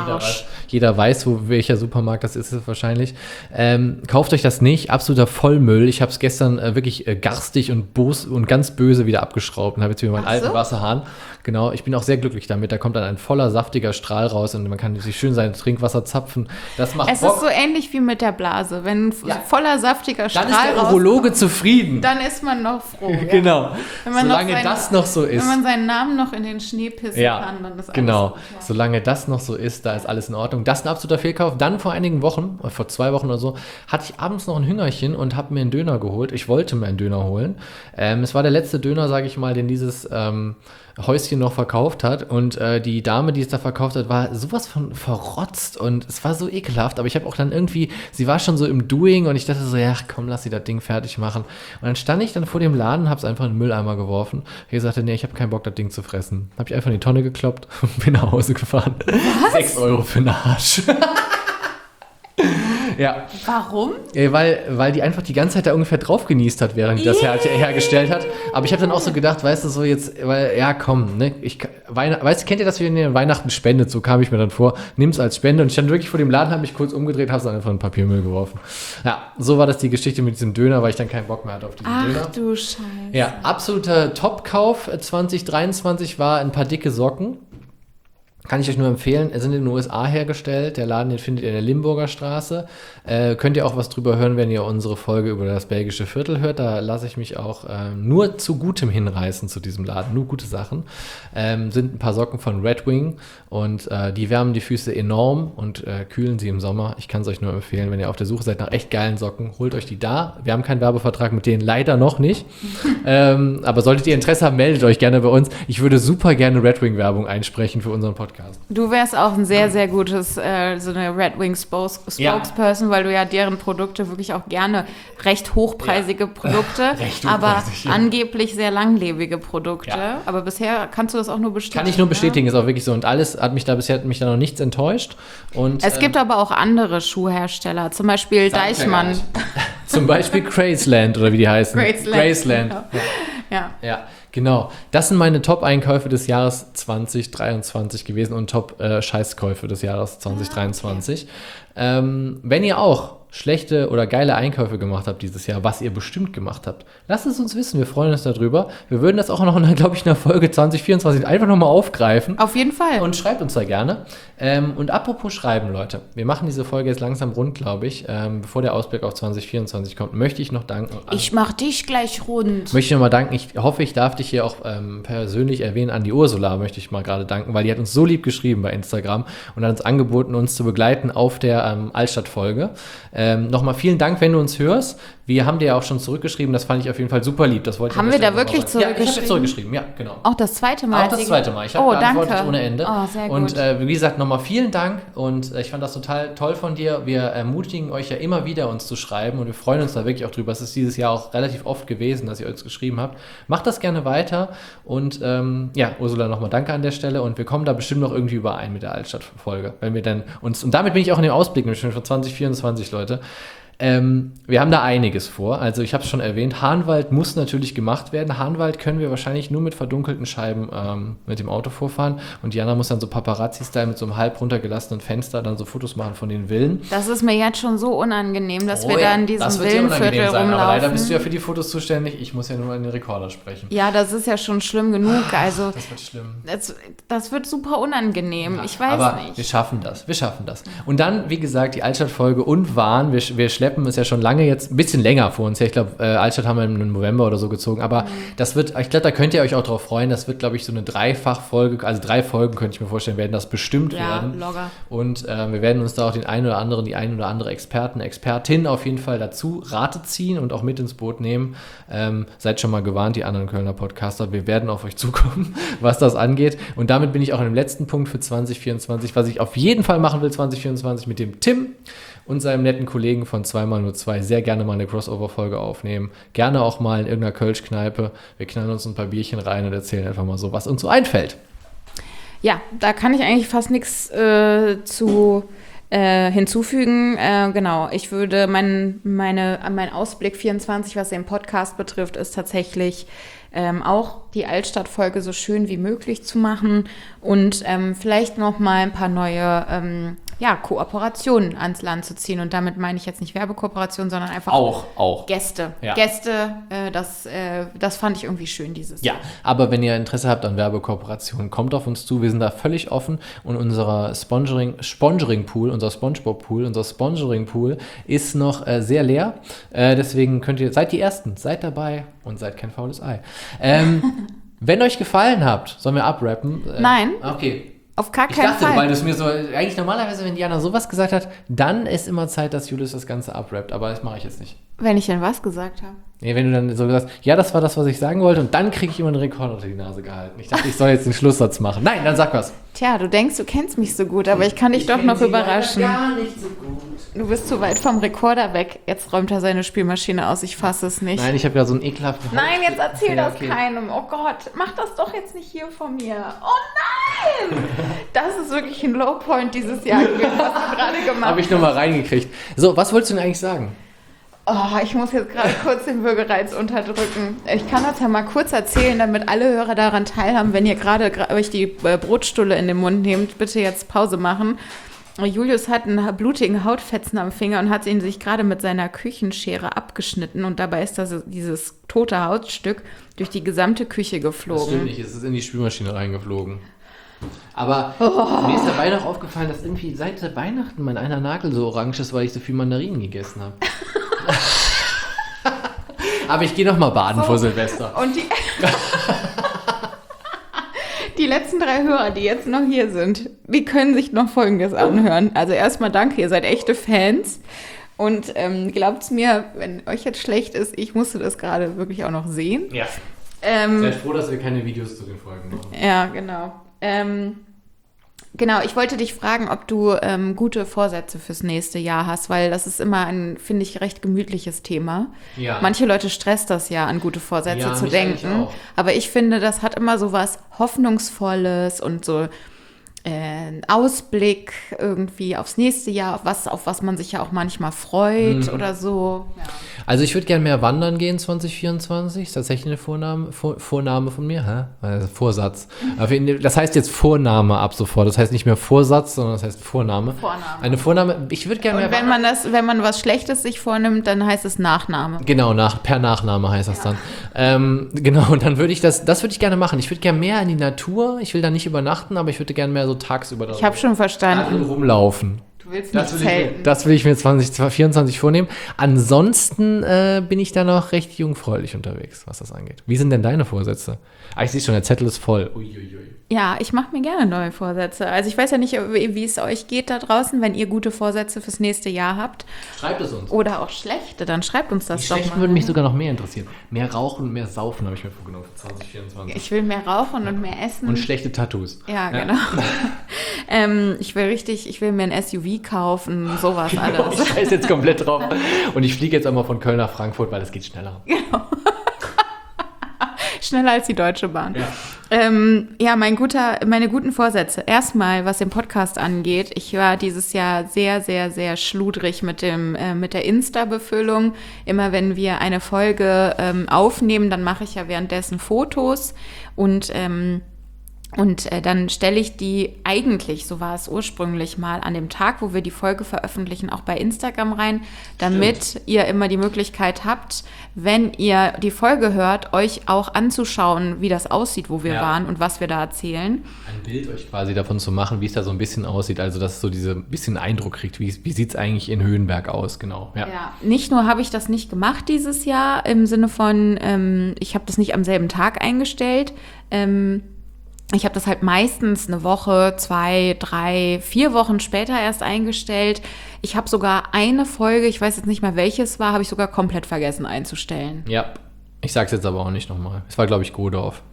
S2: Jeder weiß, welcher Supermarkt das ist wahrscheinlich. Kauft euch das nicht. Absoluter Vollmüll. Ich habe es gestern wirklich garstig und ganz böse wieder abgeschraubt und habe jetzt wieder meinen alten Wasserhahn. Genau, ich bin auch sehr glücklich damit. Da kommt dann ein voller, saftiger Strahl raus und man kann sich schön sein Trinkwasser zapfen. Das macht Bock.
S3: Es ist so ähnlich wie mit der Blase. Wenn voller, saftiger Strahl
S2: dann ist der Urologe zufrieden.
S3: Dann ist man noch froh.
S2: Genau.
S3: Wenn man
S2: solange das noch so ist.
S3: Wenn man seinen Namen noch in den Schnee pissen kann, dann ist alles gut.
S2: Solange das noch so ist, da ist alles in Ordnung. Das ist ein absoluter Fehlkauf. Dann vor einigen Wochen, vor 2 Wochen oder so, hatte ich abends noch ein Hüngerchen und habe mir einen Döner geholt. Ich wollte mir einen Döner holen. Es war der letzte Döner, sage ich mal, den dieses Häuschen noch verkauft hat und die Dame, die es da verkauft hat, war sowas von verrotzt und es war so ekelhaft, aber ich habe auch dann irgendwie, sie war schon so im Doing und ich dachte so, ja komm, lass sie das Ding fertig machen und dann stand ich dann vor dem Laden, habe es einfach in den Mülleimer geworfen. Ich sagte, nee, ich habe keinen Bock, das Ding zu fressen. Habe ich einfach in die Tonne gekloppt und bin nach Hause gefahren. Was? 6 Euro für einen Arsch. Ja.
S3: Warum?
S2: Weil die einfach die ganze Zeit da ungefähr drauf genießt hat, während die das hergestellt hat. Aber ich habe dann auch so gedacht, weißt du, so jetzt, komm, ne, kennt ihr das, wie ihr Weihnachten spendet? So kam ich mir dann vor, nimm's als Spende und ich stand wirklich vor dem Laden, habe mich kurz umgedreht, habe es dann einfach in den Papiermüll geworfen. Ja, so war das die Geschichte mit diesem Döner, weil ich dann keinen Bock mehr hatte auf diesen Döner.
S3: Ach du Scheiße.
S2: Ja, absoluter Top-Kauf 2023 war ein paar dicke Socken. Kann ich euch nur empfehlen, sind in den USA hergestellt. Der Laden, den findet ihr in der Limburger Straße. Könnt ihr auch was drüber hören, wenn ihr unsere Folge über das belgische Viertel hört. Da lasse ich mich auch nur zu Gutem hinreißen zu diesem Laden. Nur gute Sachen. Sind ein paar Socken von Red Wing und die wärmen die Füße enorm und kühlen sie im Sommer. Ich kann es euch nur empfehlen, wenn ihr auf der Suche seid nach echt geilen Socken, holt euch die da. Wir haben keinen Werbevertrag mit denen, leider noch nicht. Aber solltet ihr Interesse haben, meldet euch gerne bei uns. Ich würde super gerne Red Wing Werbung einsprechen für unseren Podcast.
S3: Du wärst auch ein sehr, sehr gutes, so eine Red Wing Spokesperson, weil du ja deren Produkte wirklich auch gerne recht hochpreisige Produkte, aber angeblich sehr langlebige Produkte. Ja. Aber bisher kannst du das auch nur bestätigen.
S2: Kann ich nur bestätigen, ist auch wirklich so. Und alles hat mich da noch nichts enttäuscht. Und,
S3: es gibt aber auch andere Schuhhersteller, zum Beispiel Deichmann.
S2: Zum Beispiel Graceland oder wie die heißen.
S3: Graceland.
S2: Ja, genau. Das sind meine Top-Einkäufe des Jahres 2023 gewesen und Top-Scheißkäufe des Jahres 2023. Okay. Wenn ihr auch schlechte oder geile Einkäufe gemacht habt dieses Jahr, was ihr bestimmt gemacht habt, lasst es uns wissen. Wir freuen uns darüber. Wir würden das auch noch, glaube ich, in der Folge 2024 einfach nochmal aufgreifen.
S3: Auf jeden Fall.
S2: Und schreibt uns da gerne. Und apropos Schreiben, Leute. Wir machen diese Folge jetzt langsam rund, glaube ich. Bevor der Ausblick auf 2024 kommt, möchte ich noch danken.
S3: Ich mach dich gleich rund.
S2: Möchte ich nochmal danken. Ich hoffe, ich darf dich hier auch persönlich erwähnen. An die Ursula möchte ich mal gerade danken, weil die hat uns so lieb geschrieben bei Instagram und hat uns angeboten, uns zu begleiten auf der Altstadt-Folge. Nochmal vielen Dank, wenn du uns hörst. Wir haben dir ja auch schon zurückgeschrieben, das fand ich auf jeden Fall super lieb. Das wollte ich
S3: haben wir da wirklich zurückgeschrieben?
S2: Ja, ich habe zurückgeschrieben, ja, genau.
S3: Auch das zweite Mal?
S2: Auch das zweite Mal. Ich habe geantwortet ohne Ende.
S3: Oh, sehr gut.
S2: Und wie gesagt, nochmal vielen Dank und ich fand das total toll von dir. Wir ermutigen euch ja immer wieder, uns zu schreiben und wir freuen uns da wirklich auch drüber. Es ist dieses Jahr auch relativ oft gewesen, dass ihr uns geschrieben habt. Macht das gerne weiter und Ursula, nochmal danke an der Stelle und wir kommen da bestimmt noch irgendwie überein mit der Altstadt-Folge, wenn wir dann uns, und damit bin ich auch in dem Ausblick, nämlich schon für 2024, Leute. Wir haben da einiges vor. Also ich habe es schon erwähnt, Hahnwald muss natürlich gemacht werden. Hahnwald können wir wahrscheinlich nur mit verdunkelten Scheiben mit dem Auto vorfahren. Und Diana muss dann so Paparazzi-Style mit so einem halb runtergelassenen Fenster dann so Fotos machen von den Villen.
S3: Das ist mir jetzt schon so unangenehm, dass wir da in diesem Villenviertel rumlaufen.
S2: Aber leider bist du ja für die Fotos zuständig. Ich muss ja nur an den Rekorder sprechen.
S3: Ja, das ist ja schon schlimm genug. Also
S2: das wird schlimm.
S3: Das wird super unangenehm. Ich weiß
S2: aber
S3: nicht.
S2: Wir schaffen das. Und dann, wie gesagt, die Altstadt-Folge und Wahn. Wir schleppen es ja schon lange jetzt, ein bisschen länger vor uns her. Ich glaube, Altstadt haben wir im November oder so gezogen. Aber das wird, ich glaube, da könnt ihr euch auch drauf freuen. Das wird, glaube ich, so eine Dreifach-Folge, also 3 Folgen, könnte ich mir vorstellen, werden das bestimmt werden. Ja, locker. Und wir werden uns da auch die ein oder andere Expertin auf jeden Fall dazu Rate ziehen und auch mit ins Boot nehmen. Seid schon mal gewarnt, die anderen Kölner Podcaster. Wir werden auf euch zukommen, was das angeht. Und damit bin ich auch in dem letzten Punkt für 2024, was ich auf jeden Fall machen will, 2024 mit dem Tim und seinem netten Kollegen von 2x02 sehr gerne mal eine Crossover-Folge aufnehmen. Gerne auch mal in irgendeiner Kölsch-Kneipe. Wir knallen uns ein paar Bierchen rein und erzählen einfach mal so, was uns so einfällt.
S3: Ja, da kann ich eigentlich fast nichts zu hinzufügen. Genau, ich würde mein Ausblick 24, was den Podcast betrifft, ist tatsächlich auch die Altstadt-Folge so schön wie möglich zu machen und vielleicht noch mal ein paar neue Kooperationen ans Land zu ziehen. Und damit meine ich jetzt nicht Werbekooperationen, sondern einfach
S2: auch
S3: Gäste. Ja. Gäste, das fand ich irgendwie schön dieses Jahr.
S2: Ja, aber wenn ihr Interesse habt an Werbekooperationen, kommt auf uns zu. Wir sind da völlig offen und unser Sponsoring-Pool, unser SpongeBob-Pool, unser Sponsoring-Pool ist noch sehr leer. Deswegen seid die Ersten, seid dabei und seid kein faules Ei. Wenn euch gefallen habt, sollen wir abrappen?
S3: Nein.
S2: Okay.
S3: Auf gar keinen Fall.
S2: Weil das mir so, eigentlich normalerweise, wenn Diana sowas gesagt hat, dann ist immer Zeit, dass Julius das Ganze abrappt, aber das mache ich jetzt nicht.
S3: Wenn ich denn was gesagt habe?
S2: Nee, wenn du dann so gesagt hast, ja, das war das, was ich sagen wollte und dann kriege ich immer einen Rekord unter die Nase gehalten. Ich dachte, ich soll jetzt den Schlusssatz machen. Nein, dann sag was.
S3: Tja, du denkst, du kennst mich so gut, aber ich kann dich doch noch überraschen.
S2: Gar nicht so gut.
S3: Du bist zu weit vom Rekorder weg. Jetzt räumt er seine Spielmaschine aus, ich fasse es nicht.
S2: Nein, ich habe ja so einen ekelhaften...
S3: Nein, jetzt erzähl das keinem. Oh Gott, mach das doch jetzt nicht hier von mir. Oh nein! Das ist wirklich ein Lowpoint dieses Jahr gewesen, was du gerade gemacht hast.
S2: Habe ich nur mal reingekriegt. So, was wolltest du denn eigentlich sagen?
S3: Oh, ich muss jetzt gerade kurz den Würgereiz unterdrücken. Ich kann das ja mal kurz erzählen, damit alle Hörer daran teilhaben. Wenn ihr gerade euch die Brotstulle in den Mund nehmt, bitte jetzt Pause machen. Julius hat einen blutigen Hautfetzen am Finger und hat ihn sich gerade mit seiner Küchenschere abgeschnitten. Und dabei ist dieses tote Hautstück durch die gesamte Küche geflogen.
S2: Das stimmt nicht, es ist in die Spülmaschine reingeflogen. Aber mir ist dabei noch aufgefallen, dass irgendwie seit Weihnachten mein einer Nagel so orange ist, weil ich so viel Mandarinen gegessen habe. Aber ich gehe noch mal baden vor Silvester.
S3: Und die letzten 3 Hörer, die jetzt noch hier sind, die können sich noch Folgendes anhören. Also erstmal danke, ihr seid echte Fans. Und glaubt's mir, wenn euch jetzt schlecht ist, ich musste das gerade wirklich auch noch sehen.
S2: Ja. Seid froh, dass wir keine Videos zu den Folgen machen.
S3: Ja, genau. Genau, ich wollte dich fragen, ob du gute Vorsätze fürs nächste Jahr hast, weil das ist immer ein, finde ich, recht gemütliches Thema. Ja. Manche Leute stresst das ja, an gute Vorsätze zu denken. Aber ich finde, das hat immer so was Hoffnungsvolles und so Ausblick irgendwie aufs nächste Jahr, auf was man sich ja auch manchmal freut oder so. Ja.
S2: Also ich würde gerne mehr wandern gehen 2024. Ist tatsächlich eine Vorname von mir. Also Vorsatz. Das heißt jetzt Vorname ab sofort. Das heißt nicht mehr Vorsatz, sondern das heißt Vorname. Eine Vorname. Ich würde gerne mehr
S3: wandern. Wenn man was Schlechtes sich vornimmt, dann heißt es Nachname.
S2: Genau, per Nachname heißt das dann. Genau, und dann würde ich das würde ich gerne machen. Ich würde gerne mehr in die Natur. Ich will da nicht übernachten, aber ich würde gerne mehr so tagsüber da.
S3: Ich habe schon verstanden.
S2: Rumlaufen.
S3: Du willst nicht zelten.
S2: Das will ich mir 2024 vornehmen. Ansonsten bin ich da noch recht jungfräulich unterwegs, was das angeht. Wie sind denn deine Vorsätze? Ich sehe schon, der Zettel ist voll. Uiuiui.
S3: Ja, ich mache mir gerne neue Vorsätze. Also ich weiß ja nicht, wie es euch geht da draußen, wenn ihr gute Vorsätze fürs nächste Jahr habt.
S2: Schreibt es uns.
S3: Oder auch schlechte, dann schreibt uns das doch mal.
S2: Die schlechten würden mich sogar noch mehr interessieren. Mehr rauchen und mehr saufen habe ich mir vorgenommen für 2024.
S3: Ich will mehr rauchen und mehr essen.
S2: Und schlechte Tattoos.
S3: Ja, genau. Ich will mir ein SUV kaufen, sowas
S2: genau,
S3: alles.
S2: Ich scheiße jetzt komplett drauf. Und ich fliege jetzt einmal von Köln nach Frankfurt, weil das geht schneller.
S3: Genau. Schneller als die Deutsche Bahn. Ja, meine guten Vorsätze. Erstmal, was den Podcast angeht. Ich war dieses Jahr sehr, sehr, sehr schludrig mit der Insta-Befüllung. Immer wenn wir eine Folge aufnehmen, dann mache ich ja währenddessen Fotos und dann stelle ich die eigentlich, so war es ursprünglich mal, an dem Tag, wo wir die Folge veröffentlichen, auch bei Instagram rein, damit ihr immer die Möglichkeit habt, wenn ihr die Folge hört, euch auch anzuschauen, wie das aussieht, wo wir waren und was wir da erzählen.
S2: Ein Bild euch quasi davon zu machen, wie es da so ein bisschen aussieht, also dass es so diese bisschen Eindruck kriegt, wie sieht es eigentlich in Höhenberg aus, genau. Ja,
S3: nicht nur habe ich das nicht gemacht dieses Jahr, im Sinne von, ich habe das nicht am selben Tag eingestellt, ich habe das halt meistens eine Woche, 2, 3, 4 Wochen später erst eingestellt. Ich habe sogar eine Folge, ich weiß jetzt nicht mehr welches war, habe ich sogar komplett vergessen einzustellen.
S2: Ja, ich sag's jetzt aber auch nicht nochmal. Es war, glaube ich, Godorf.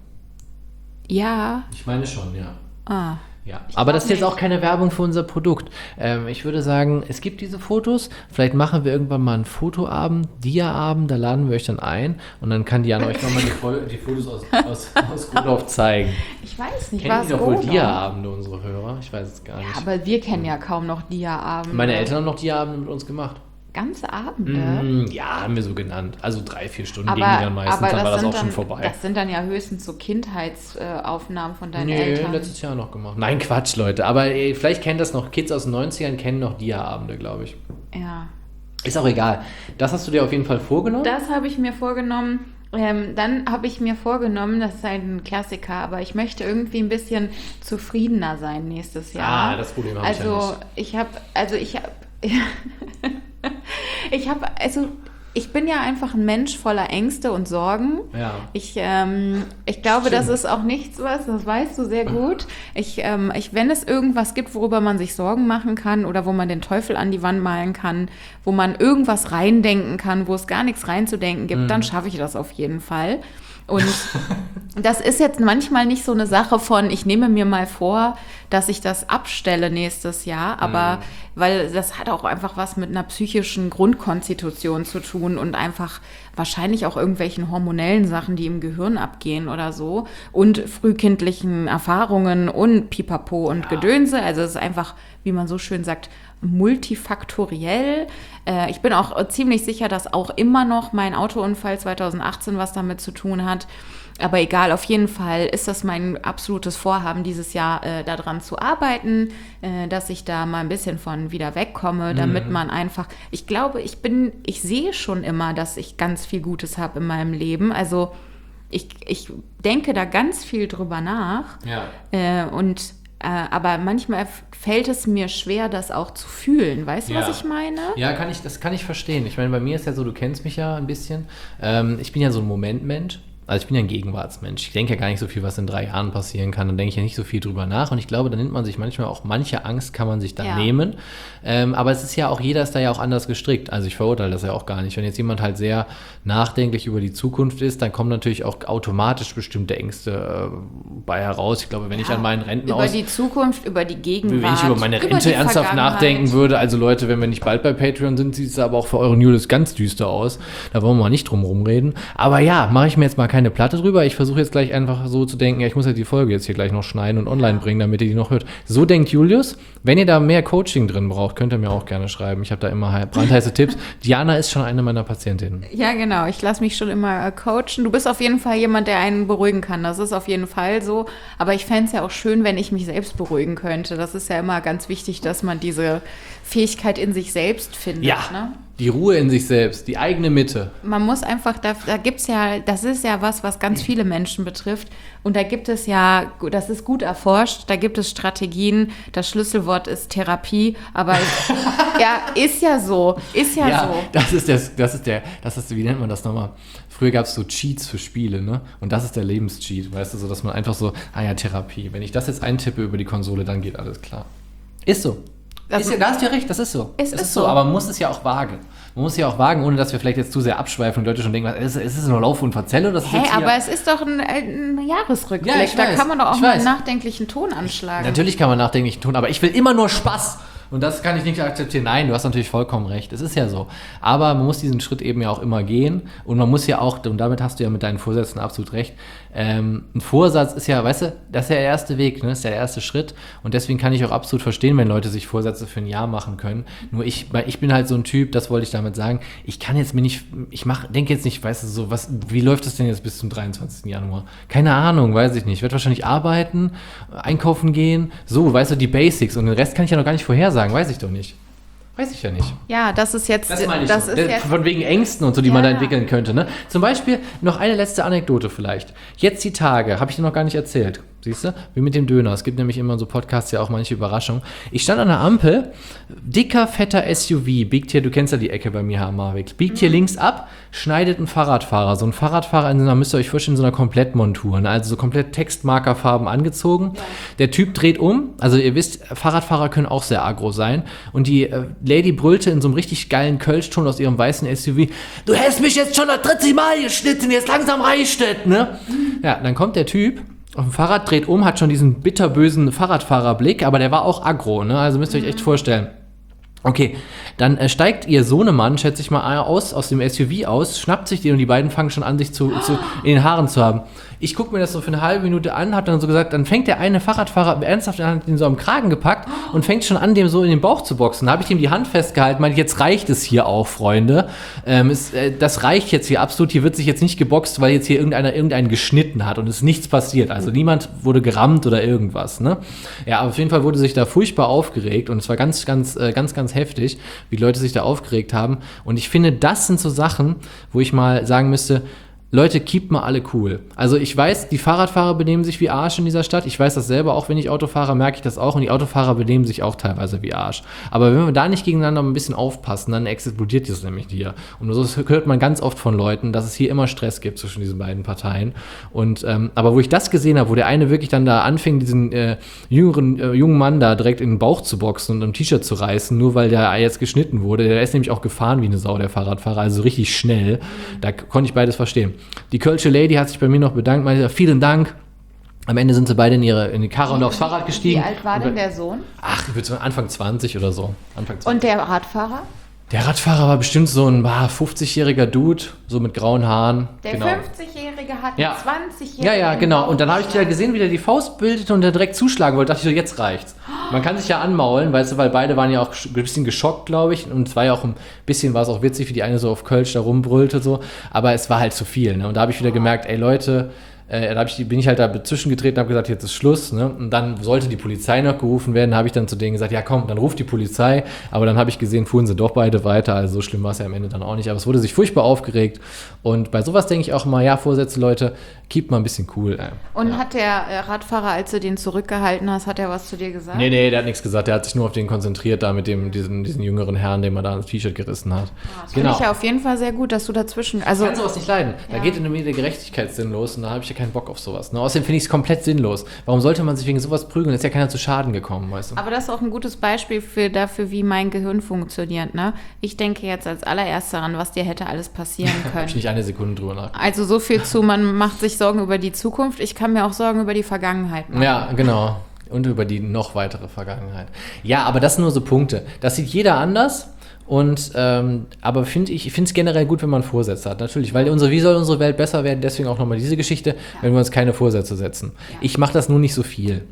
S3: Ja.
S2: Ich meine schon, ja.
S3: Ah.
S2: Ja, aber das ist jetzt auch keine Werbung für unser Produkt. Ich würde sagen, es gibt diese Fotos. Vielleicht machen wir irgendwann mal einen Fotoabend, Dia-Abend, da laden wir euch dann ein und dann kann Diana euch nochmal die Fotos aus Godorf zeigen.
S3: Ich weiß nicht,
S2: was Kennen die doch wohl Dia-Abende, unsere Hörer? Ich weiß es gar nicht.
S3: Ja, aber wir kennen ja kaum noch Dia-Abende.
S2: Meine Eltern haben noch Dia-Abende mit uns gemacht.
S3: Ganze Abende?
S2: Ja, haben wir so genannt. Also 3-4 Stunden gingen die dann meistens, dann war das auch schon vorbei.
S3: Das sind dann ja höchstens so Kindheitsaufnahmen von deinen Eltern.
S2: Letztes Jahr noch gemacht. Nein, Quatsch, Leute. Aber vielleicht kennen das noch Kids aus den 90ern, kennen noch Dia-Abende, glaube ich.
S3: Ja.
S2: Ist auch egal. Das hast du dir auf jeden Fall vorgenommen?
S3: Das habe ich mir vorgenommen. Dann habe ich mir vorgenommen, das ist ein Klassiker, aber ich möchte irgendwie ein bisschen zufriedener sein nächstes Jahr.
S2: Das Problem habe ich ja nicht. Ich bin ja einfach ein Mensch voller Ängste und Sorgen. Ja. Ich glaube, das ist auch nichts das weißt du sehr gut. Wenn es irgendwas gibt, worüber man sich Sorgen machen kann oder wo man den Teufel an die Wand malen kann, wo man irgendwas reindenken kann, wo es gar nichts reinzudenken gibt, dann schaffe ich das auf jeden Fall. Und das ist jetzt manchmal nicht so eine Sache von, ich nehme mir mal vor, dass ich das abstelle nächstes Jahr, aber weil das hat auch einfach was mit einer psychischen Grundkonstitution zu tun und einfach wahrscheinlich auch irgendwelchen hormonellen Sachen, die im Gehirn abgehen oder so und frühkindlichen Erfahrungen und Pipapo und Gedönse. Also es ist einfach, wie man so schön sagt, multifaktoriell. Ich bin auch ziemlich sicher, dass auch immer noch mein Autounfall 2018 was damit zu tun hat. Aber egal, auf jeden Fall ist das mein absolutes Vorhaben, dieses Jahr daran zu arbeiten, dass ich da mal ein bisschen von wieder wegkomme, damit man einfach, ich glaube, ich sehe schon immer, dass ich ganz viel Gutes habe in meinem Leben. Also ich denke da ganz viel drüber nach. Ja. Und
S3: Aber manchmal fällt es mir schwer, das auch zu fühlen. Weißt du, was ich meine?
S2: Ja, das kann ich verstehen. Ich meine, bei mir ist ja so, du kennst mich ja ein bisschen. Ich bin ja so ein Momentmensch. Also ich bin ja ein Gegenwartsmensch. Ich denke ja gar nicht so viel, was in 3 Jahren passieren kann. Dann denke ich ja nicht so viel drüber nach. Und ich glaube, da nimmt man sich manchmal auch, manche Angst kann man sich dann nehmen. Aber es ist ja auch, jeder ist da ja auch anders gestrickt. Also ich verurteile das ja auch gar nicht. Wenn jetzt jemand halt sehr nachdenklich über die Zukunft ist, dann kommen natürlich auch automatisch bestimmte Ängste bei heraus. Ich glaube, wenn ich an meinen Renten
S3: über die Zukunft, über die Gegenwart,
S2: wenn ich über meine Rente ernsthaft nachdenken würde, also Leute, wenn wir nicht bald bei Patreon sind, sieht es aber auch für euren Julius ganz düster aus. Da wollen wir mal nicht drum rumreden. Aber ja, mache ich mir jetzt mal keine Platte drüber. Ich versuche jetzt gleich einfach so zu denken, ja, ich muss ja die Folge jetzt hier gleich noch schneiden und online bringen, damit ihr die noch hört. So denkt Julius. Wenn ihr da mehr Coaching drin braucht, könnt ihr mir auch gerne schreiben. Ich habe da immer brandheiße Tipps. Diana ist schon eine meiner Patientinnen.
S3: Ja, genau. Ich lasse mich schon immer coachen. Du bist auf jeden Fall jemand, der einen beruhigen kann. Das ist auf jeden Fall so. Aber ich fände es ja auch schön, wenn ich mich selbst beruhigen könnte. Das ist ja immer ganz wichtig, dass man diese Fähigkeit in sich selbst findet.
S2: Ja, ne? Die Ruhe in sich selbst, die eigene Mitte.
S3: Man muss einfach, da gibt es ja, das ist ja was ganz viele Menschen betrifft. Und da gibt es ja, das ist gut erforscht, da gibt es Strategien. Das Schlüsselwort ist Therapie, aber ist ja so.
S2: Das ist, wie nennt man das nochmal? Früher gab es so Cheats für Spiele, ne? Und das ist der Lebenscheat, weißt du, so dass man einfach so, Therapie. Wenn ich das jetzt eintippe über die Konsole, dann geht alles klar. Ist so. Da hast du ja recht, das ist so. Es ist so, aber man muss es ja auch wagen. Man muss es ja auch wagen, ohne dass wir vielleicht jetzt zu sehr abschweifen und Leute schon denken, ist es nur Lauf und Verzelle? Oder
S3: aber es ist doch ein Jahresrückblick. Ja, da kann man doch auch mal einen nachdenklichen Ton anschlagen.
S2: Natürlich kann man nachdenklichen Ton, aber ich will immer nur Spaß. Und das kann ich nicht akzeptieren. Nein, du hast natürlich vollkommen recht. Es ist ja so. Aber man muss diesen Schritt eben ja auch immer gehen. Und man muss ja auch, und damit hast du ja mit deinen Vorsätzen absolut recht, ein Vorsatz ist ja, weißt du, das ist ja der erste Weg, ne? Das ist der erste Schritt. Und deswegen kann ich auch absolut verstehen, wenn Leute sich Vorsätze für ein Jahr machen können. Nur ich bin halt so ein Typ, das wollte ich damit sagen, ich kann jetzt mir nicht, denke jetzt nicht, weißt du, so, wie läuft das denn jetzt bis zum 23. Januar? Keine Ahnung, weiß ich nicht. Ich werde wahrscheinlich arbeiten, einkaufen gehen, so, weißt du, die Basics. Und den Rest kann ich ja noch gar nicht vorhersagen, weiß ich doch nicht. Weiß ich ja nicht.
S3: Ja, das ist jetzt...
S2: Das meine ich so. Von wegen Ängsten und so, die man da entwickeln könnte. Ne? Zum Beispiel noch eine letzte Anekdote vielleicht. Jetzt die Tage, habe ich dir noch gar nicht erzählt. Siehst du? Wie mit dem Döner. Es gibt nämlich immer in so Podcasts ja auch manche Überraschungen. Ich stand an der Ampel, dicker, fetter SUV, biegt hier, du kennst ja die Ecke bei mir, Herr Marwig, biegt hier links ab, schneidet ein Fahrradfahrer. So ein Fahrradfahrer in so einer, müsst ihr euch vorstellen, in so einer Komplettmontur, ne? Also so komplett Textmarkerfarben angezogen. Ja. Der Typ dreht um, also ihr wisst, Fahrradfahrer können auch sehr aggro sein. Und die Lady brüllte in so einem richtig geilen Kölschton aus ihrem weißen SUV, du hast mich jetzt schon das 30 Mal geschnitten, jetzt langsam reicht es, ne? Ja, dann kommt der Typ auf dem Fahrrad, dreht um, hat schon diesen bitterbösen Fahrradfahrerblick, aber der war auch aggro, ne? Also müsst ihr euch echt vorstellen. Okay, dann steigt ihr Sohnemann, schätze ich mal, aus dem SUV aus, schnappt sich den und die beiden fangen schon an, sich in den Haaren zu haben. Ich gucke mir das so für eine halbe Minute an, hab dann so gesagt, dann fängt der eine Fahrradfahrer ernsthaft an, den so am Kragen gepackt und fängt schon an, dem so in den Bauch zu boxen. Da habe ich dem die Hand festgehalten, meinte, jetzt reicht es hier auch, Freunde. Das reicht jetzt hier absolut, hier wird sich jetzt nicht geboxt, weil jetzt hier irgendeinen geschnitten hat und es ist nichts passiert. Also niemand wurde gerammt oder irgendwas, ne? Ja, aber auf jeden Fall wurde sich da furchtbar aufgeregt und es war ganz heftig, wie die Leute sich da aufgeregt haben. Und ich finde, das sind so Sachen, wo ich mal sagen müsste, Leute, keep mal alle cool. Also ich weiß, die Fahrradfahrer benehmen sich wie Arsch in dieser Stadt. Ich weiß das selber, auch wenn ich Auto fahre, merke ich das auch. Und die Autofahrer benehmen sich auch teilweise wie Arsch. Aber wenn wir da nicht gegeneinander ein bisschen aufpassen, dann explodiert das nämlich hier. Und so hört man ganz oft von Leuten, dass es hier immer Stress gibt zwischen diesen beiden Parteien. Und aber wo ich das gesehen habe, wo der eine wirklich dann da anfing, diesen jungen Mann da direkt in den Bauch zu boxen und ein T-Shirt zu reißen, nur weil der jetzt geschnitten wurde. Der ist nämlich auch gefahren wie eine Sau, der Fahrradfahrer, also richtig schnell. Da konnte ich beides verstehen. Die Kölsche Lady hat sich bei mir noch bedankt, meinte, vielen Dank. Am Ende sind sie beide in die Karre und aufs Fahrrad gestiegen.
S3: Wie alt war denn der Sohn?
S2: Ach, ich würde sagen Anfang 20 oder so. Anfang 20.
S3: Und der Radfahrer?
S2: Der Radfahrer war bestimmt so ein 50-jähriger Dude, so mit grauen Haaren.
S3: Der genau. 50-Jährige hat einen 20-Jährigen.
S2: Ja, genau. Und dann habe ich ja gesehen, wie der die Faust bildete und der direkt zuschlagen wollte. Dachte ich so, jetzt reicht's. Man kann sich ja anmaulen, weißt du, weil beide waren ja auch ein bisschen geschockt, glaube ich. Und es war ja auch ein bisschen, war es auch witzig, wie die eine so auf Kölsch da rumbrüllte so. Aber es war halt zu viel, ne? Und da habe ich wieder gemerkt, ey Leute, bin ich halt da dazwischen getreten und habe gesagt, jetzt ist Schluss. Ne? Und dann sollte die Polizei noch gerufen werden. Da habe ich dann zu denen gesagt, ja komm, dann ruft die Polizei. Aber dann habe ich gesehen, fuhren sie doch beide weiter. Also so schlimm war es ja am Ende dann auch nicht. Aber es wurde sich furchtbar aufgeregt. Und bei sowas denke ich auch mal, ja, Vorsätze, Leute, keep mal ein bisschen cool.
S3: Und hat der Radfahrer, als du den zurückgehalten hast, hat er was zu dir gesagt?
S2: Nee, der hat nichts gesagt. Der hat sich nur auf den konzentriert, da mit diesen jüngeren Herrn, den man da das T-Shirt gerissen hat.
S3: Das finde ich ja auf jeden Fall sehr gut, dass du dazwischen... Also,
S2: ich kann sowas nicht leiden. Da geht in mir der Gerechtigkeitssinn los und da habe ich ja keinen Bock auf sowas. Ne? Außerdem finde ich es komplett sinnlos. Warum sollte man sich wegen sowas prügeln? Ist ja keiner zu Schaden gekommen, weißt du?
S3: Aber das ist auch ein gutes Beispiel dafür, wie mein Gehirn funktioniert. Ne? Ich denke jetzt als allererstes daran, was dir hätte alles passieren können.
S2: Habe ich nicht eine Sekunde drüber nachgedacht.
S3: Also so viel zu, man macht sich Sorgen über die Zukunft. Ich kann mir auch Sorgen über die Vergangenheit machen.
S2: Ja, genau. Und über die noch weitere Vergangenheit. Ja, aber das sind nur so Punkte. Das sieht jeder anders. Und aber ich finde es generell gut, wenn man Vorsätze hat, natürlich, weil wie soll unsere Welt besser werden, deswegen auch nochmal diese Geschichte, wenn wir uns keine Vorsätze setzen. Ja. Ich mache das nur nicht so viel.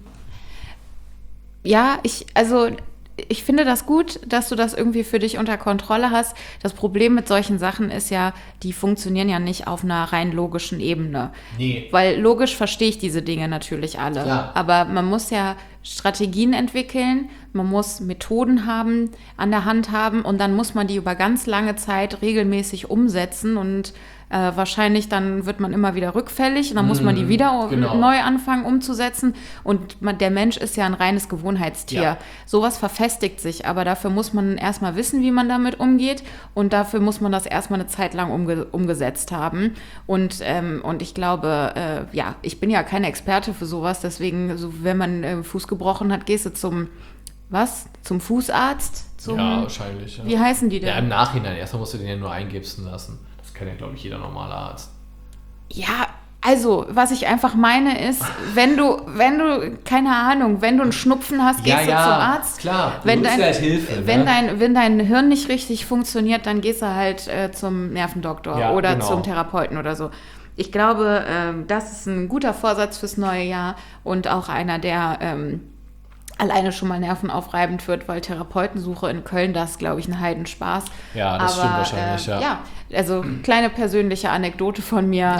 S3: Ja, ich finde das gut, dass du das irgendwie für dich unter Kontrolle hast. Das Problem mit solchen Sachen ist ja, die funktionieren ja nicht auf einer rein logischen Ebene. Nee. Weil logisch verstehe ich diese Dinge natürlich alle. Klar. Aber man muss ja Strategien entwickeln, man muss Methoden an der Hand haben und dann muss man die über ganz lange Zeit regelmäßig umsetzen und wahrscheinlich dann wird man immer wieder rückfällig und dann muss man die wieder neu anfangen umzusetzen und der Mensch ist ja ein reines Gewohnheitstier. Ja. Sowas verfestigt sich, aber dafür muss man erstmal wissen, wie man damit umgeht und dafür muss man das erstmal eine Zeit lang umgesetzt haben und ich glaube, ich bin ja keine Experte für sowas, deswegen, wenn man Fuß gebrochen hat, gehst du zum Fußarzt?
S2: Ja, wahrscheinlich. Ja.
S3: Wie heißen die denn?
S2: Ja, im Nachhinein. Erstmal musst du den ja nur eingipsen lassen. Das kann ja, glaube ich, jeder normale Arzt.
S3: Ja, also, was ich einfach meine ist, wenn du, keine Ahnung, wenn du einen Schnupfen hast, gehst du zum Arzt.
S2: Klar, du brauchst halt Hilfe.
S3: Wenn dein Hirn nicht richtig funktioniert, dann gehst du halt zum Nervendoktor oder zum Therapeuten oder so. Ich glaube, das ist ein guter Vorsatz fürs neue Jahr und auch einer, der alleine schon mal nervenaufreibend wird, weil Therapeutensuche in Köln, das ist, glaube ich, ein Heidenspaß.
S2: Ja, das stimmt wahrscheinlich, ja.
S3: Also kleine persönliche Anekdote von mir.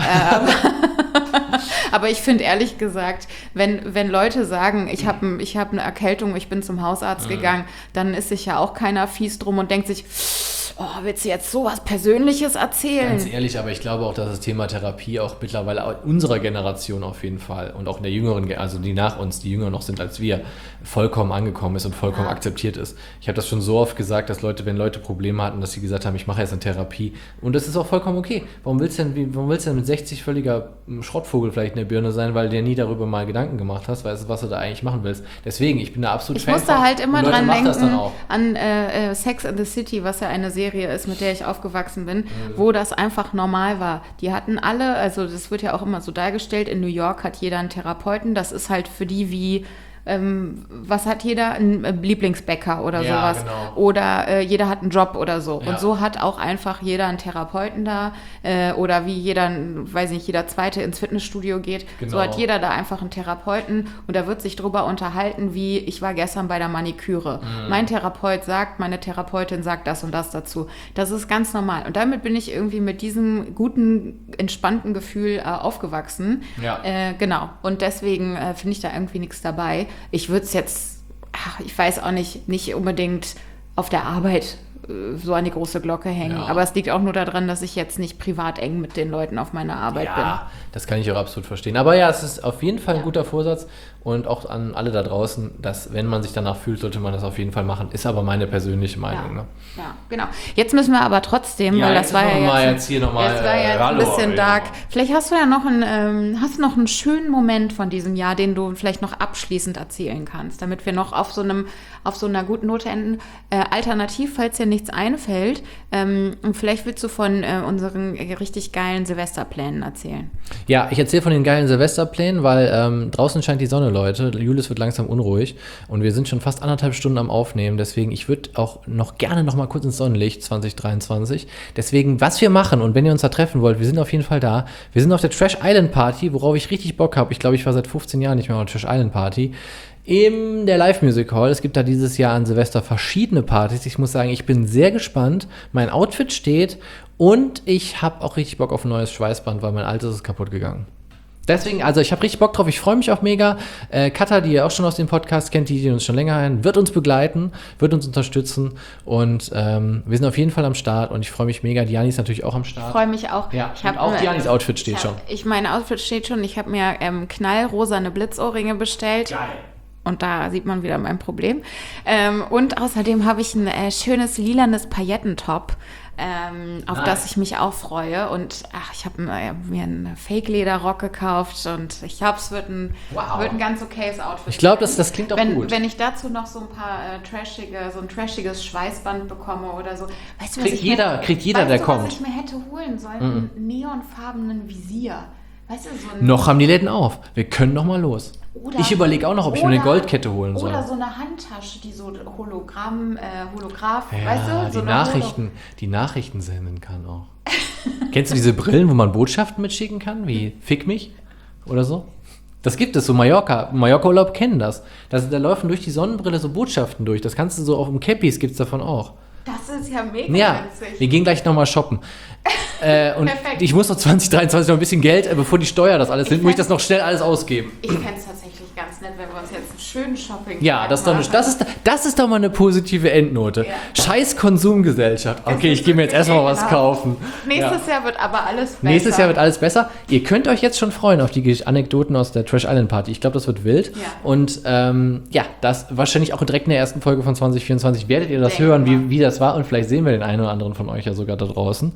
S3: Aber ich finde ehrlich gesagt, wenn Leute sagen, ich hab eine Erkältung, ich bin zum Hausarzt gegangen, dann ist sich ja auch keiner fies drum und denkt sich, oh, willst du jetzt sowas Persönliches erzählen?
S2: Ganz ehrlich, aber ich glaube auch, dass das Thema Therapie auch mittlerweile in unserer Generation auf jeden Fall und auch in der jüngeren, also die nach uns, die jünger noch sind als wir, vollkommen angekommen ist und vollkommen akzeptiert ist. Ich habe das schon so oft gesagt, dass wenn Leute Probleme hatten, dass sie gesagt haben, ich mache jetzt eine Therapie und das ist auch vollkommen okay. Warum willst du denn mit 60 völliger Schrottvogel vielleicht in der Birne sein, weil du dir nie darüber mal Gedanken gemacht hast, weißt du, was du da eigentlich machen willst. Deswegen, ich bin da absolut Fan von.
S3: Ich musste halt immer dran denken an Sex and the City, was ja eine Serie ist, mit der ich aufgewachsen bin, wo das einfach normal war. Die hatten alle, also das wird ja auch immer so dargestellt, in New York hat jeder einen Therapeuten, das ist halt für die wie was hat jeder? Ein Lieblingsbäcker oder sowas. Genau. Oder jeder hat einen Job oder so. Ja. Und so hat auch einfach jeder einen Therapeuten da. Oder wie jeder Zweite ins Fitnessstudio geht. Genau. So hat jeder da einfach einen Therapeuten. Und da wird sich drüber unterhalten, wie ich war gestern bei der Maniküre. Mein Therapeut sagt, meine Therapeutin sagt das und das dazu. Das ist ganz normal. Und damit bin ich irgendwie mit diesem guten, entspannten Gefühl aufgewachsen. Ja. Genau. Und deswegen finde ich da irgendwie nichts dabei. Ich würde es jetzt, ich weiß auch nicht unbedingt auf der Arbeit so an die große Glocke hängen. Ja. Aber es liegt auch nur daran, dass ich jetzt nicht privat eng mit den Leuten auf meiner Arbeit bin. Ja,
S2: das kann ich auch absolut verstehen. Aber ja, es ist auf jeden Fall ein guter Vorsatz und auch an alle da draußen, dass, wenn man sich danach fühlt, sollte man das auf jeden Fall machen. Ist aber meine persönliche Meinung.
S3: Ja, ne? Genau. Jetzt müssen wir aber trotzdem, weil das war ja jetzt ein bisschen dark. Vielleicht hast du ja noch einen schönen Moment von diesem Jahr, den du vielleicht noch abschließend erzählen kannst, damit wir noch auf so einer guten Note enden. Alternativ, falls dir nichts einfällt, vielleicht willst du von unseren richtig geilen Silvesterplänen erzählen.
S2: Ja, ich erzähle von den geilen Silvesterplänen, weil draußen scheint die Sonne, Leute. Julius wird langsam unruhig und wir sind schon fast 1,5 Stunden am Aufnehmen. Deswegen, ich würde auch gerne noch mal kurz ins Sonnenlicht 2023. Deswegen, was wir machen und wenn ihr uns da treffen wollt, wir sind auf jeden Fall da. Wir sind auf der Trash Island Party, worauf ich richtig Bock habe. Ich glaube, ich war seit 15 Jahren nicht mehr auf der Trash Island Party. In der Live Music Hall. Es gibt da dieses Jahr an Silvester verschiedene Partys. Ich muss sagen, ich bin sehr gespannt. Mein Outfit steht und ich habe auch richtig Bock auf ein neues Schweißband, weil mein altes ist kaputt gegangen. Deswegen, also ich habe richtig Bock drauf, ich freue mich auch mega. Katha, die ihr auch schon aus dem Podcast kennt, die uns schon länger hören, wird uns begleiten, wird uns unterstützen und wir sind auf jeden Fall am Start und ich freue mich mega. Diani ist natürlich auch am Start.
S3: Ich freue mich auch.
S2: Ja, auch Dianis Outfit steht schon.
S3: Mein Outfit steht schon. Ich habe mir knallrosane Blitzohrringe bestellt.
S2: Geil.
S3: Und da sieht man wieder mein Problem. Und außerdem habe ich ein schönes lilanes Paillettentop, auf das ich mich auch freue. Und ich habe mir einen Fake-Lederrock gekauft und ich glaube, es wird ein ganz okayes Outfit.
S2: Ich glaube, das klingt auch gut.
S3: Wenn ich dazu noch so ein paar so ein trashiges Schweißband bekomme oder so. Weißt du,
S2: kriegt jeder, der kommt.
S3: Was ich mir hätte holen sollen? Einen neonfarbenen Visier. Weißt du, so
S2: noch haben die Läden auf. Wir können noch mal los. Ich überlege auch noch, ob ich mir eine Goldkette holen soll.
S3: Oder so eine Handtasche, die so Holograph,
S2: ja,
S3: weißt du? So
S2: die Nachrichten senden kann auch. Kennst du diese Brillen, wo man Botschaften mitschicken kann, wie Fick mich oder so? Das gibt es, so Mallorca-Urlaub kennen das. Da laufen durch die Sonnenbrille so Botschaften durch. Das kannst du so auf dem Cappies, gibt es davon auch.
S3: Das ist ja mega
S2: witzig. Wir gehen gleich nochmal shoppen. Und ich muss noch 2023 noch ein bisschen Geld, bevor die Steuer das alles nimmt, muss ich das noch schnell alles ausgeben.
S3: Ich fände es tatsächlich ganz nett, wenn wir uns jetzt einen schönen Shopping
S2: ja, das ist doch mal eine positive Endnote. Ja. Scheiß Konsumgesellschaft. Okay, ich gehe mir jetzt erstmal was kaufen.
S3: Nächstes Jahr wird aber alles besser.
S2: Nächstes Jahr wird alles besser. Ihr könnt euch jetzt schon freuen auf die Anekdoten aus der Trash Island Party. Ich glaube, das wird wild. Ja. Und das wahrscheinlich auch direkt in der ersten Folge von 2024 werdet ihr das hören, wie das war. Und vielleicht sehen wir den einen oder anderen von euch ja sogar da draußen.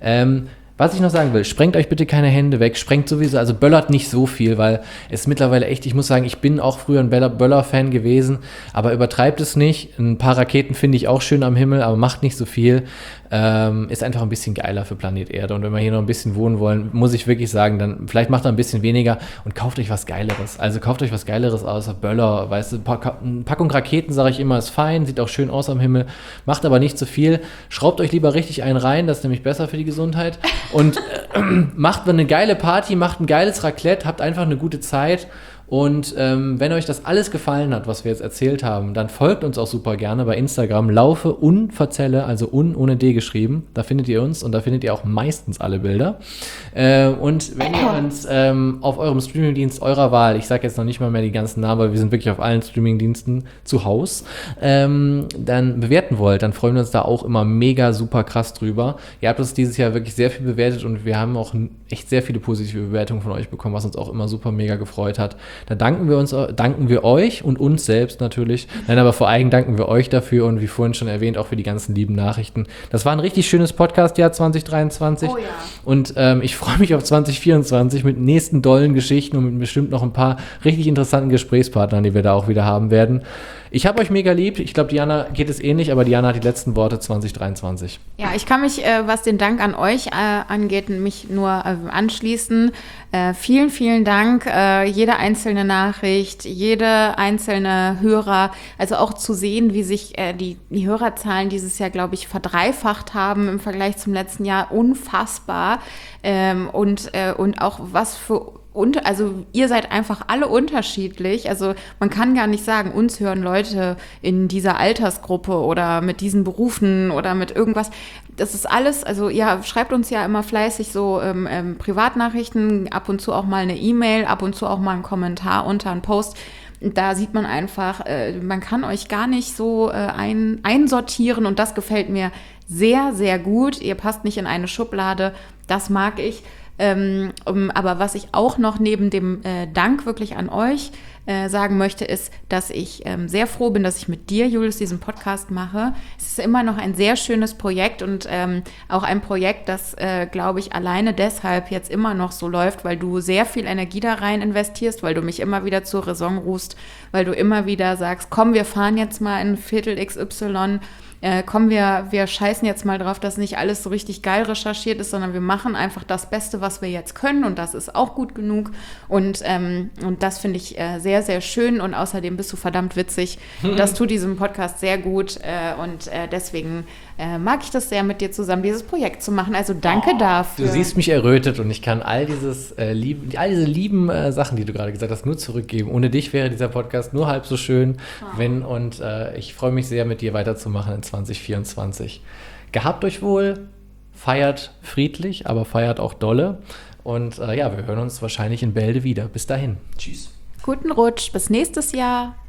S2: Was ich noch sagen will, sprengt euch bitte keine Hände weg, sprengt sowieso, also böllert nicht so viel, weil es mittlerweile echt, ich muss sagen, ich bin auch früher ein Böller-Fan gewesen, aber übertreibt es nicht. Ein paar Raketen finde ich auch schön am Himmel, aber macht nicht so viel. Ist einfach ein bisschen geiler für Planet Erde. Und wenn wir hier noch ein bisschen wohnen wollen, muss ich wirklich sagen, dann vielleicht macht er ein bisschen weniger und kauft euch was Geileres. Also kauft euch was Geileres außer Böller, weißt du, eine Packung Raketen, sage ich immer, ist fein, sieht auch schön aus am Himmel, macht aber nicht zu viel. Schraubt euch lieber richtig einen rein, das ist nämlich besser für die Gesundheit. Und macht eine geile Party, macht ein geiles Raclette, habt einfach eine gute Zeit. Und wenn euch das alles gefallen hat, was wir jetzt erzählt haben, dann folgt uns auch super gerne bei Instagram, laufe_verzelle, also ohne D geschrieben. Da findet ihr uns und da findet ihr auch meistens alle Bilder. Und wenn ihr uns auf eurem Streamingdienst eurer Wahl, ich sage jetzt noch nicht mal mehr die ganzen Namen, weil wir sind wirklich auf allen Streamingdiensten zu Haus, dann bewerten wollt, dann freuen wir uns da auch immer mega super krass drüber. Ihr habt uns dieses Jahr wirklich sehr viel bewertet und wir haben auch echt sehr viele positive Bewertungen von euch bekommen, was uns auch immer super mega gefreut hat. Da danken wir euch und uns selbst natürlich. Nein, aber vor allem danken wir euch dafür und wie vorhin schon erwähnt, auch für die ganzen lieben Nachrichten. Das war ein richtig schönes Podcast-Jahr 2023. Oh ja. Und ich freue mich auf 2024 mit nächsten dollen Geschichten und mit bestimmt noch ein paar richtig interessanten Gesprächspartnern, die wir da auch wieder haben werden. Ich habe euch mega lieb. Ich glaube, Diana geht es ähnlich, aber Diana hat die letzten Worte 2023.
S3: Ja, ich kann mich, was den Dank an euch angeht, mich nur anschließen. Vielen, vielen Dank. Jede einzelne Nachricht, jede einzelne Hörer, also auch zu sehen, wie sich die Hörerzahlen dieses Jahr, glaube ich, verdreifacht haben im Vergleich zum letzten Jahr. Unfassbar. Und auch was für also ihr seid einfach alle unterschiedlich. Also man kann gar nicht sagen, uns hören Leute in dieser Altersgruppe oder mit diesen Berufen oder mit irgendwas. Das ist alles, also ihr schreibt uns ja immer fleißig so Privatnachrichten, ab und zu auch mal eine E-Mail, ab und zu auch mal einen Kommentar unter einen Post. Da sieht man einfach, man kann euch gar nicht so einsortieren und das gefällt mir sehr, sehr gut. Ihr passt nicht in eine Schublade, das mag ich. Aber was ich auch noch neben dem Dank wirklich an euch sagen möchte, ist, dass ich sehr froh bin, dass ich mit dir, Julius, diesen Podcast mache. Es ist immer noch ein sehr schönes Projekt und auch ein Projekt, das, glaube ich, alleine deshalb jetzt immer noch so läuft, weil du sehr viel Energie da rein investierst, weil du mich immer wieder zur Raison rufst, weil du immer wieder sagst, komm, wir fahren jetzt mal in Viertel XY, komm, wir scheißen jetzt mal drauf, dass nicht alles so richtig geil recherchiert ist, sondern wir machen einfach das Beste, was wir jetzt können und das ist auch gut genug und das finde ich sehr, sehr schön und außerdem bist du verdammt witzig. Das tut diesem Podcast sehr gut und deswegen mag ich das sehr, mit dir zusammen dieses Projekt zu machen. Also danke dafür.
S2: Du siehst mich errötet und ich kann all diese lieben Sachen, die du gerade gesagt hast, nur zurückgeben. Ohne dich wäre dieser Podcast nur halb so schön, ich freue mich sehr, mit dir weiterzumachen in 2024. Gehabt euch wohl, feiert friedlich, aber feiert auch dolle. Und wir hören uns wahrscheinlich in Bälde wieder. Bis dahin. Tschüss.
S3: Guten Rutsch, bis nächstes Jahr.